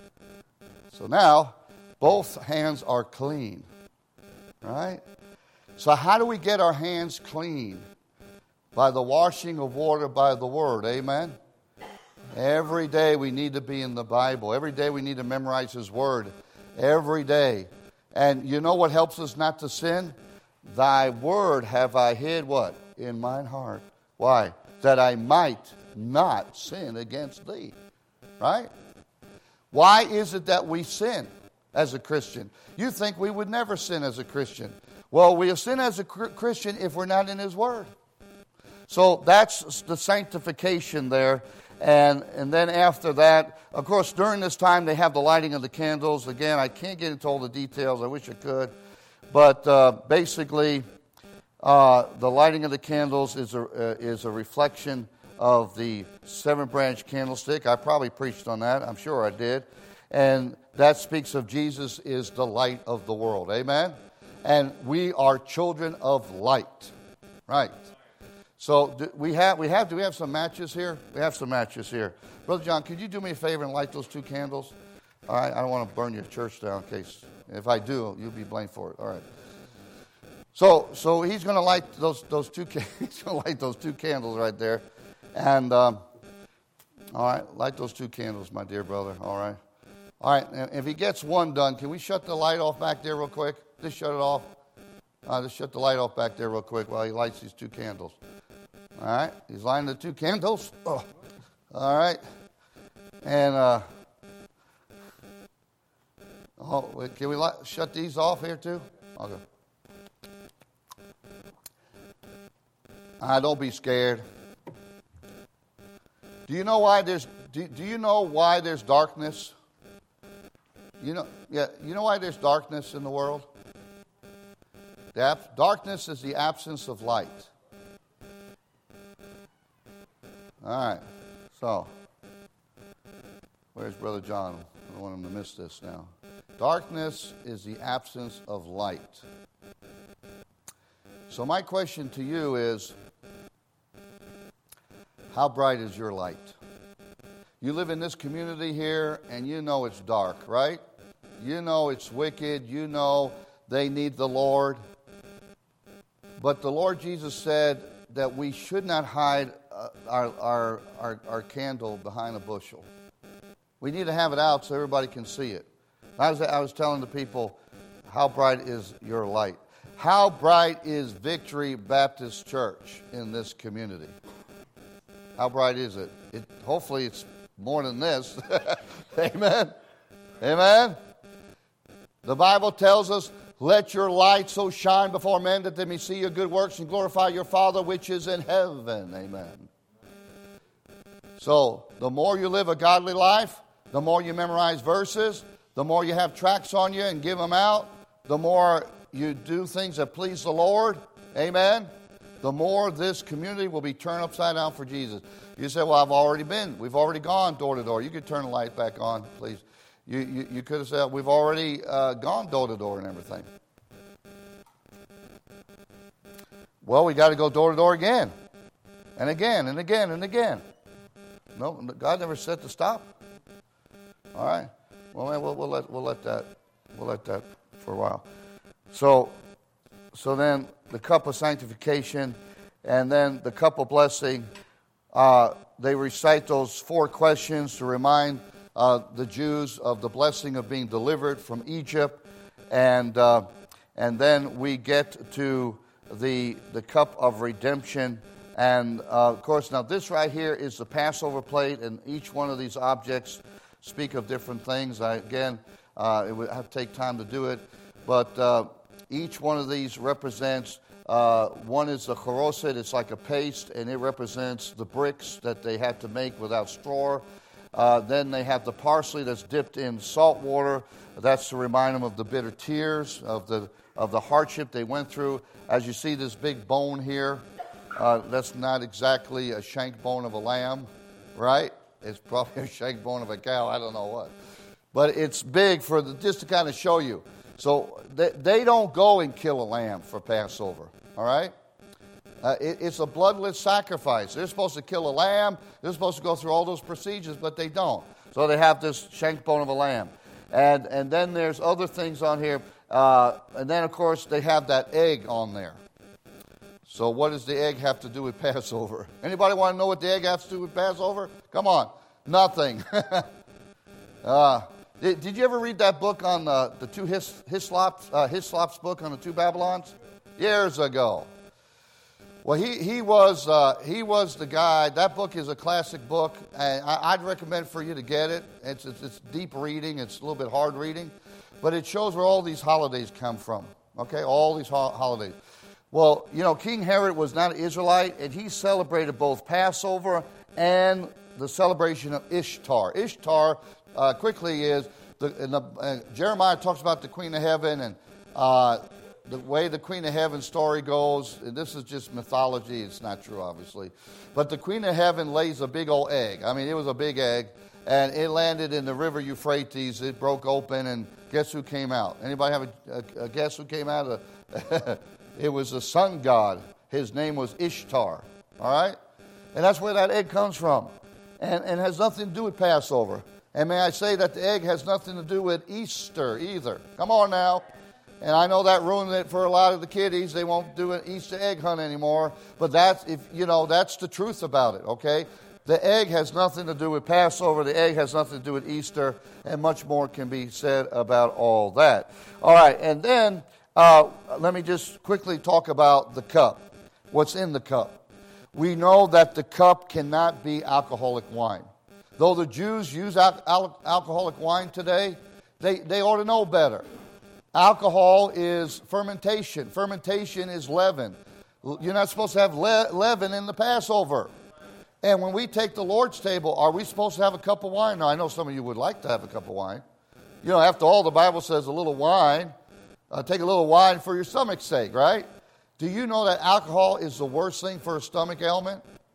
So now, both hands are clean. Right? So how do we get our hands clean? By the washing of water by the Word. Amen? Every day we need to be in the Bible. Every day we need to memorize His Word. Every day. And you know what helps us not to sin? Thy Word have I hid, what? In mine heart. Why? That I might not sin against thee. Right? Why is it that we sin as a Christian? You think we would never sin as a Christian. Well, we'll sin as a Christian if we're not in His Word. So that's the sanctification there. And then after that, of course, during this time they have the lighting of the candles. Again, I can't get into all the details. I wish I could. But basically, the lighting of the candles is a reflection of the 7-branch candlestick. I probably preached on that. I'm sure I did. And that speaks of Jesus is the light of the world. Amen? And we are children of light. Right. So do we have some matches here? We have some matches here. Brother John, could you do me a favor and light those 2 candles? All right. I don't want to burn your church down in case. If I do, you'll be blamed for it. All right. So he's going to light those 2 he's going to light those 2 candles right there. And, all right, light those 2 candles, my dear brother, all right? All right, and if he gets one done, can we shut the light off back there real quick? Just shut it off. Just shut the light off back there real quick while he lights these 2 candles. All right, he's lighting the 2 candles. Oh, all right. And, can we shut these off here too? Okay. Don't be scared. Do you know why there's darkness? You know why there's darkness in the world? Darkness is the absence of light. All right. So, Where's Brother John? I don't want him to miss this now. Darkness is the absence of light. So my question to you is, how bright is your light? You live in this community here, and you know it's dark, right? You know it's wicked. You know they need the Lord. But the Lord Jesus said that we should not hide our candle behind a bushel. We need to have it out so everybody can see it. I was telling the people, how bright is your light? How bright is Victory Baptist Church in this community? How bright is it? Hopefully it's more than this. Amen. Amen. The Bible tells us, let your light so shine before men that they may see your good works and glorify your Father which is in heaven. Amen. So the more you live a godly life, the more you memorize verses, the more you have tracts on you and give them out, the more you do things that please the Lord, amen, the more this community will be turned upside down for Jesus. You say, well, we've already gone door to door. You could turn the light back on, please. You could have said, we've already gone door to door and everything. Well, we got to go door to door again, and again, and again, and again. No, God never said to stop. All right. Well, we'll let that for a while. So then the cup of sanctification, and then the cup of blessing. They recite those 4 questions to remind the Jews of the blessing of being delivered from Egypt, and then we get to the cup of redemption. And of course, now this right here is the Passover plate, and each one of these objects speak of different things. It would have to take time to do it, but each one of these represents, one is the choroset, it's like a paste, and it represents the bricks that they had to make without straw. Then they have the parsley that's dipped in salt water. That's to remind them of the bitter tears, of the hardship they went through. As you see this big bone here, that's not exactly a shank bone of a lamb, right? It's probably a shank bone of a cow, I don't know what. But it's big just to kind of show you. So they don't go and kill a lamb for Passover, all right? It's a bloodless sacrifice. They're supposed to kill a lamb. They're supposed to go through all those procedures, but they don't. So they have this shank bone of a lamb. And then there's other things on here. And then, of course, they have that egg on there. So what does the egg have to do with Passover? Anybody want to know what the egg has to do with Passover? Come on. Nothing. Did you ever read that book on the two Hislop's book on the two Babylons? Years ago. Well, he was the guy. That book is a classic book, and I'd recommend for you to get it. It's deep reading. It's a little bit hard reading, but it shows where all these holidays come from. Okay, all these holidays. Well, King Herod was not an Israelite, and he celebrated both Passover and the celebration of Ishtar. Ishtar, quickly, is Jeremiah talks about the Queen of Heaven, and the way the Queen of Heaven story goes, and this is just mythology, it's not true, obviously, but the Queen of Heaven lays a big old egg. I mean, it was a big egg, and it landed in the river Euphrates. It broke open, and guess who came out? Anybody have a guess who came out? It was the sun god. His name was Ishtar, all right? And that's where that egg comes from, and has nothing to do with Passover. And may I say that the egg has nothing to do with Easter either. Come on now. And I know that ruined it for a lot of the kiddies. They won't do an Easter egg hunt anymore. But that's the truth about it, okay? The egg has nothing to do with Passover. The egg has nothing to do with Easter. And much more can be said about all that. All right, and then let me just quickly talk about the cup. What's in the cup? We know that the cup cannot be alcoholic wine. Though the Jews use alcoholic wine today, they ought to know better. Alcohol is fermentation. Fermentation is leaven. You're not supposed to have leaven in the Passover. And when we take the Lord's table, are we supposed to have a cup of wine? Now, I know some of you would like to have a cup of wine. After all, the Bible says a little wine. Take a little wine for your stomach's sake, right? Do you know that alcohol is the worst thing for a stomach ailment?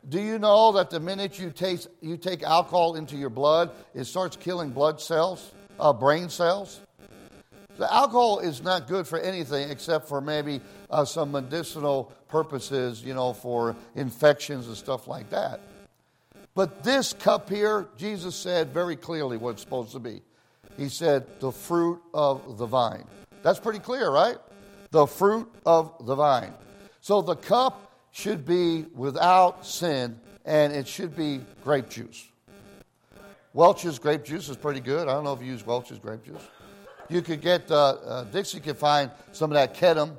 Do you know that the minute you take alcohol into your blood, it starts killing blood cells, brain cells? The alcohol is not good for anything except for maybe some medicinal purposes, for infections and stuff like that. But this cup here, Jesus said very clearly what it's supposed to be. He said, the fruit of the vine. That's pretty clear, right? The fruit of the vine. So the cup should be without sin, and it should be grape juice. Welch's grape juice is pretty good. I don't know if you use Welch's grape juice. You could get, Dixie could find some of that Kedem,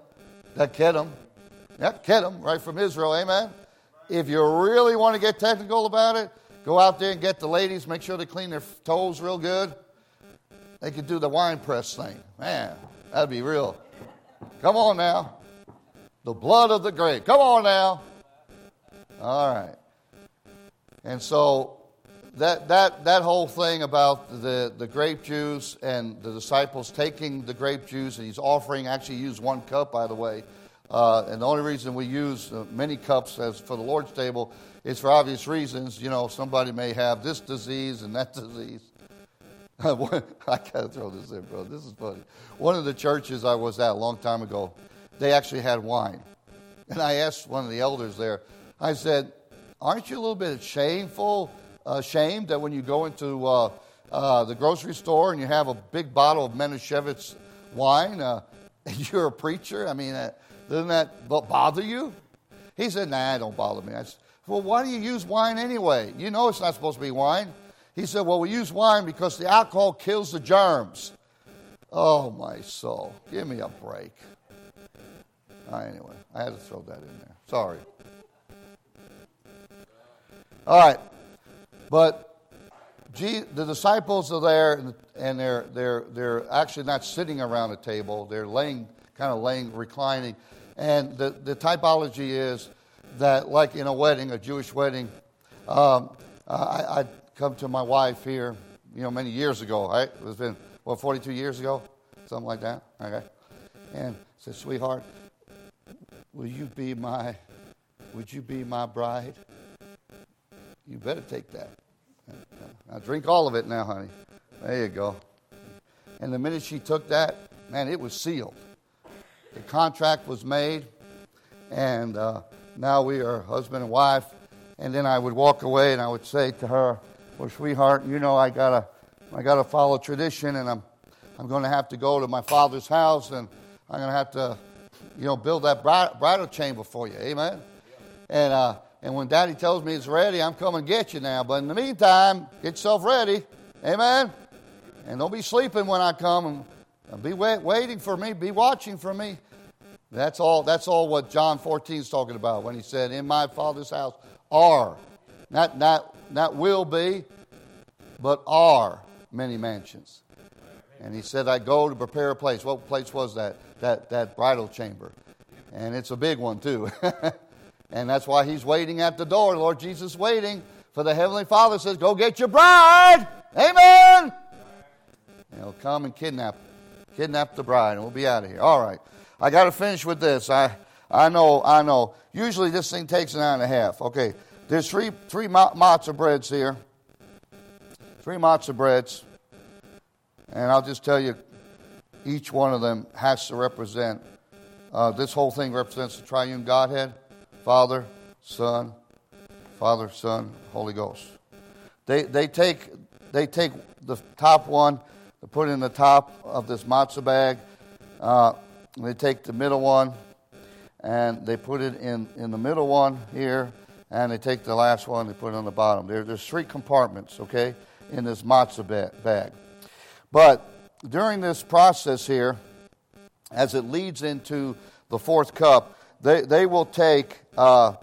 right from Israel, amen? If you really want to get technical about it, go out there and get the ladies, make sure they clean their toes real good. They could do the wine press thing. Man, that'd be real. Come on now. The blood of the grape. Come on now. All right. And so that whole thing about the grape juice and the disciples taking the grape juice, and he's offering, actually use one cup, by the way. And the only reason we use many cups as for the Lord's table is for obvious reasons. Somebody may have this disease and that disease. I got to throw this in, bro. This is funny. One of the churches I was at a long time ago, they actually had wine. And I asked one of the elders there, I said, aren't you a little bit ashamed that when you go into the grocery store and you have a big bottle of Manischewitz wine, and you're a preacher? I mean, doesn't that bother you? He said, nah, it don't bother me. I said, well, why do you use wine anyway? You know it's not supposed to be wine. He said, well, we use wine because the alcohol kills the germs. Oh, my soul. Give me a break. Anyway, I had to throw that in there. Sorry. All right. But the disciples are there, and they're actually not sitting around a table. They're reclining. And the typology is that, like in a wedding, a Jewish wedding, I'd come to my wife here, many years ago, right? It's been, 42 years ago? Something like that, okay? And I said, sweetheart, would you be my bride? You better take that. Now drink all of it now, honey. There you go. And the minute she took that, man, it was sealed. The contract was made, and now we are husband and wife. And then I would walk away, and I would say to her, well, sweetheart, I gotta follow tradition, and I'm going to have to go to my father's house, and I'm going to have to, build that bridal chamber for you, amen? And when Daddy tells me it's ready, I'm coming to get you now. But in the meantime, get yourself ready, amen? And don't be sleeping when I come, and be waiting for me, be watching for me. That's all what John 14 is talking about when he said, in my Father's house are, not will be, but are many mansions. And he said, I go to prepare a place. What place was that? That bridal chamber. And it's a big one too. And that's why he's waiting at the door. Lord Jesus waiting for the Heavenly Father says, go get your bride. Amen. And he'll come and kidnap the bride, and we'll be out of here. All right. I got to finish with this. I know. Usually this thing takes an hour and a half. Okay. There's three matzah breads here. 3 matzah breads. And I'll just tell you, each one of them has to represent, this whole thing represents the triune Godhead, Father, Son, Holy Ghost. They take the top one, they put it in the top of this matzah bag. They take the middle one, and they put it in the middle one here, and they take the last one, they put it on the bottom. There's 3 compartments, okay, in this matzah bag. But during this process here, as it leads into the 4th cup, they will take the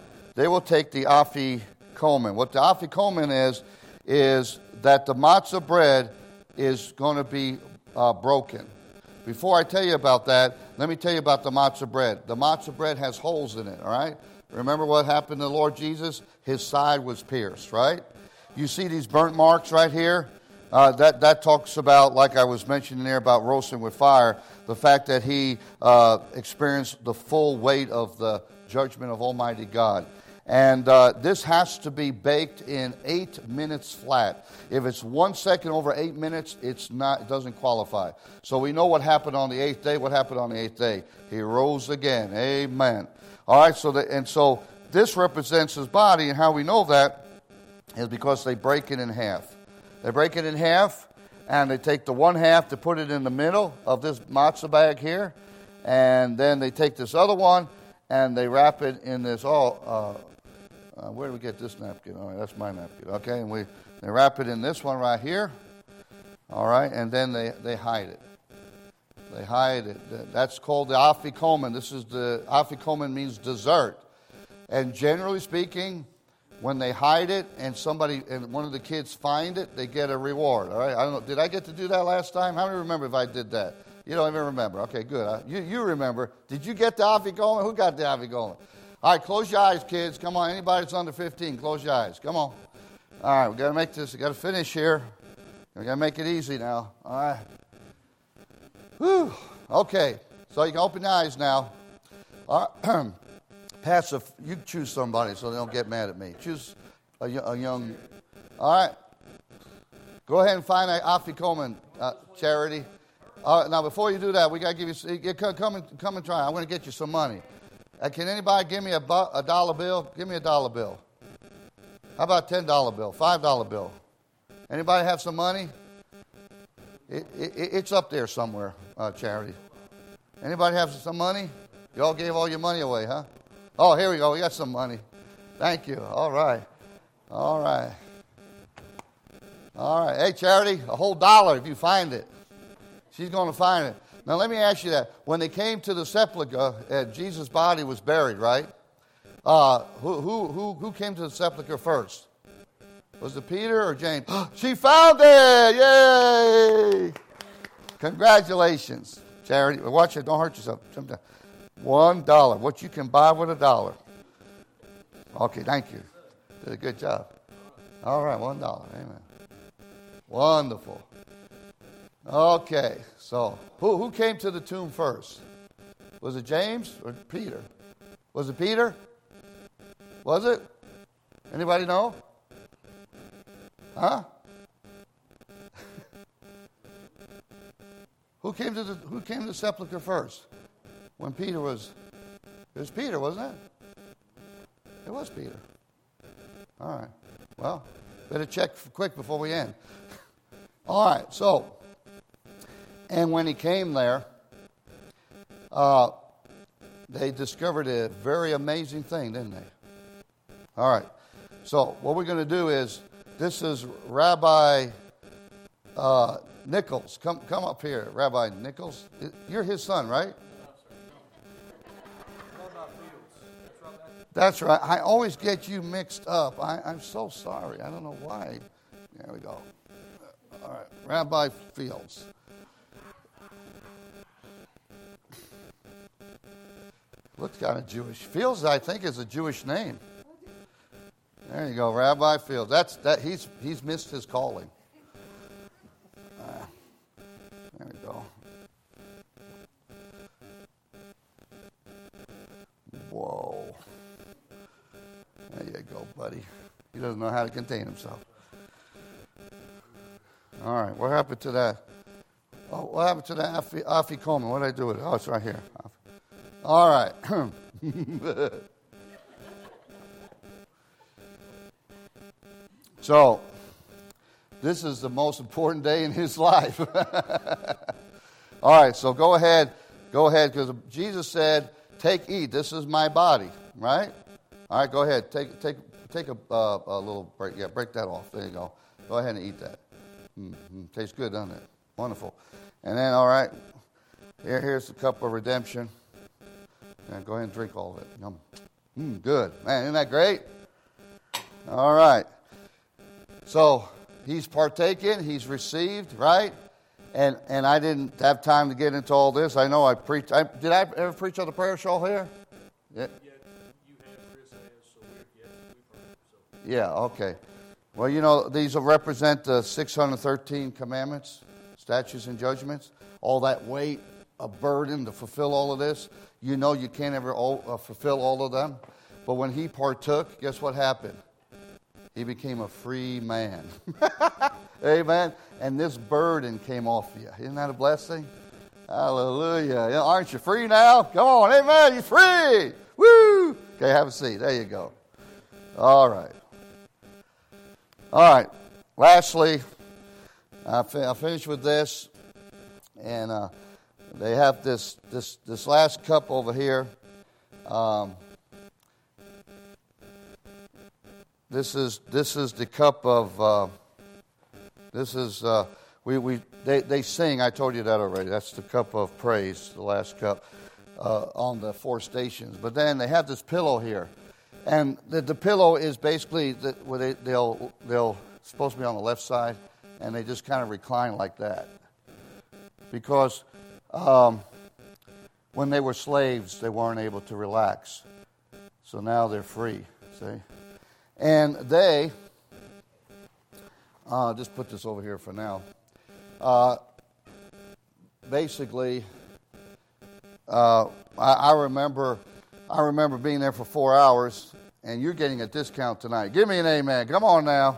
afikomen. What the afikomen is that the matzah bread is going to be broken. Before I tell you about that, let me tell you about the matzah bread. The matzah bread has holes in it, all right? Remember what happened to the Lord Jesus? His side was pierced, right? You see these burnt marks right here? That talks about, like I was mentioning there about roasting with fire, the fact that he experienced the full weight of the judgment of Almighty God. And this has to be baked in 8 minutes flat. If it's 1 second over 8 minutes, it doesn't qualify. So we know what happened on the 8th day. What happened on the 8th day? He rose again. Amen. All right, so this represents his body, and how we know that is because they break it in half. They break it in half, and they take the one half to put it in the middle of this matzah bag here, and then they take this other one, and they wrap it in this, where do we get this napkin? All right, that's my napkin. Okay, and they wrap it in this one right here. All right, and then they hide it. They hide it. That's called the afikomen. Afikomen means dessert. And generally speaking, when they hide it and one of the kids find it, they get a reward. All right, I don't know. Did I get to do that last time? How many remember if I did that? You don't even remember. Okay, good. You remember. Did you get the afikomen? Who got the afikomen? All right, close your eyes, kids. Come on, anybody that's under 15, close your eyes. Come on. All right, we got to make this. We got to finish here. We got to make it easy now. All right. Whew. Okay, so you can open your eyes now. All right. Pastor, you choose somebody so they don't get mad at me. Choose a young. All right. Go ahead and find afikomen, Charity. Now, before you do that, we got to give you. Come and try. I'm going to get you some money. Can anybody give me a dollar bill? Give me a dollar bill. How about $10 bill, $5 bill? Anybody have some money? It's up there somewhere, Charity. Anybody have some money? You all gave all your money away, huh? Oh, here we go. We got some money. Thank you. All right. All right. All right. Hey, Charity, a whole dollar if you find it. She's going to find it. Now, let me ask you that. When they came to the sepulcher, Jesus' body was buried, right? Who came to the sepulcher first? Was it Peter or James? She found it! Yay! Congratulations, Charity. Watch it. Don't hurt yourself. $1. What you can buy with $1. Okay, thank you. Did a good job. All right, $1. Amen. Wonderful. Okay, so who came to the tomb first? Was it James or Peter? Was it Peter? Was it? Anybody know? Huh? Who came to the sepulcher first? When Peter was, it was Peter, wasn't it? It was Peter. All right. Well, better check quick before we end. All right. So, and when he came there, they discovered a very amazing thing, didn't they? All right. So what we're going to do is, this is Rabbi Nichols. Come up here, Rabbi Nichols. You're his son, right? That's right. I always get you mixed up. I'm so sorry. I don't know why. There we go. All right. Rabbi Fields. Looks kind of Jewish. Fields, I think, is a Jewish name. There you go, Rabbi Fields. He's missed his calling. There we go. Whoa. There you go, buddy. He doesn't know how to contain himself. All right, what happened to that? Oh, what happened to that afikomen? What did I do with it? Oh, it's right here. All right. So, this is the most important day in his life. All right, so go ahead, because Jesus said, "Take, eat. This is my body." Right? All right, go ahead. Take a little break. Yeah, break that off. There you go. Go ahead and eat that. Tastes good, doesn't it? Wonderful. And then, all right, here's the cup of redemption. And go ahead and drink all of it. Yum. Good. Man, isn't that great? All right. So he's partaken, he's received, right? And I didn't have time to get into all this. I know I preached. Did I ever preach on the prayer shawl here? Yeah. You have, Chris has, so we've heard. Yeah, okay. Well, you know, these will represent the 613 commandments, statutes, and judgments. All that weight, a burden to fulfill all of this. You know you can't ever fulfill all of them. But when he partook, guess what happened? He became a free man. Amen. And this burden came off you. Isn't that a blessing? Hallelujah. Aren't you free now? Come on. Amen. You're free. Woo. Okay, have a seat. There you go. All right. All right. Lastly, I'll finish with this. And they have this last cup over here. This is the cup of. They sing. I told you that already. That's the cup of praise, the last cup on the 4 stations. But then they have this pillow here, and the pillow is basically where they'll supposed to be on the left side, and they just kind of recline like that. Because when they were slaves, they weren't able to relax. So now they're free, see? And they, just put this over here for now. Basically, I remember being there for 4 hours, and you're getting a discount tonight. Give me an amen. Come on now.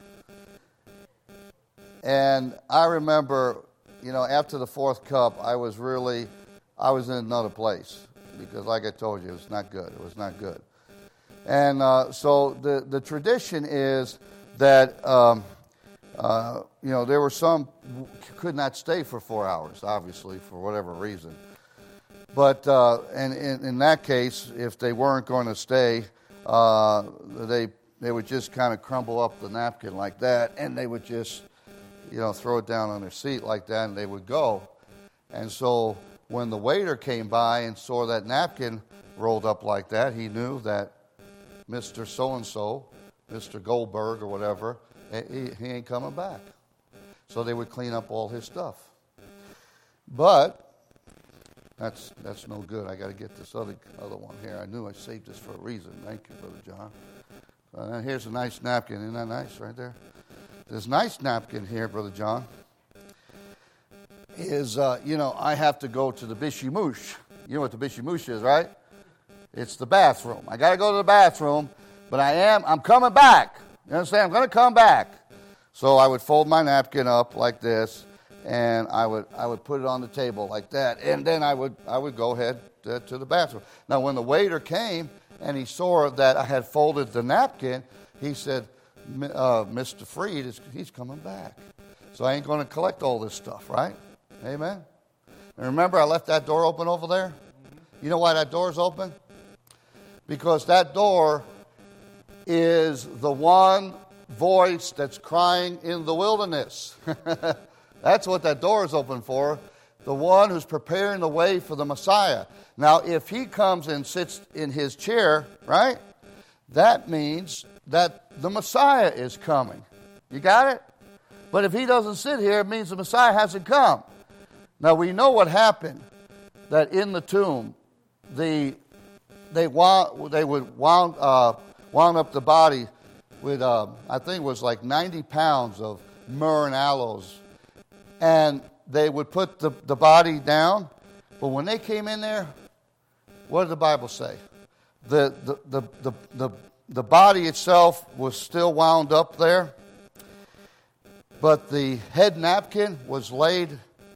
And I remember, after the 4th cup, I was in another place. Because like I told you, it was not good. It was not good. And so the tradition is that, there were some who could not stay for 4 hours, obviously, for whatever reason. But and in that case, if they weren't going to stay, they would just kind of crumble up the napkin like that, and they would just throw it down on their seat like that, and they would go. And so when the waiter came by and saw that napkin rolled up like that, he knew that Mr. So-and-so, Mr. Goldberg or whatever, he ain't coming back. So they would clean up all his stuff. But that's no good. I got to get this other one here. I knew I saved this for a reason. Thank you, Brother John. Here's a nice napkin. Isn't that nice right there? This nice napkin here, Brother John, is, I have to go to the Bishimush. You know what the Bishimush is, right? It's the bathroom. I got to go to the bathroom, but I'm coming back. You understand? I'm going to come back. So I would fold my napkin up like this, and I would put it on the table like that, and then I would go ahead to the bathroom. Now, when the waiter came and he saw that I had folded the napkin, he said, Mr. Freed, he's coming back. So I ain't going to collect all this stuff, right? Amen? And remember, I left that door open over there? You know why that door's open? Because that door is the one voice that's crying in the wilderness. That's what that door is open for. The one who's preparing the way for the Messiah. Now, if he comes and sits in his chair, right, that means that the Messiah is coming. You got it? But if he doesn't sit here, it means the Messiah hasn't come. Now, we know what happened, that in the tomb, they would wound up the body with, I think it was like 90 pounds of myrrh and aloes. And they would put the body down. But when they came in there, what did the Bible say? The body itself was still wound up there. But the head napkin was laid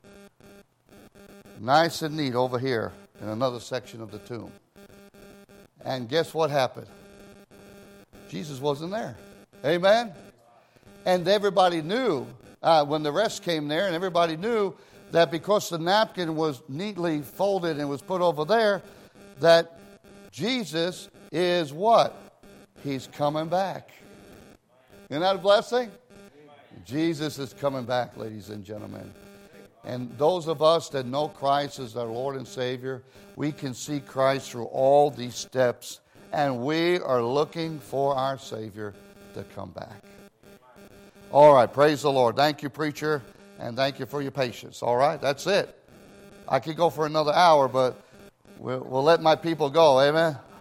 nice and neat over here in another section of the tomb. And guess what happened? Jesus wasn't there. Amen? And everybody knew, when the rest came there, and everybody knew that because the napkin was neatly folded and was put over there, that Jesus is what? He's coming back. Isn't that a blessing? Jesus is coming back, ladies and gentlemen. And those of us that know Christ as our Lord and Savior, we can see Christ through all these steps, and we are looking for our Savior to come back. All right, praise the Lord. Thank you, preacher, and thank you for your patience. All right, that's it. I could go for another hour, but we'll let my people go. Amen.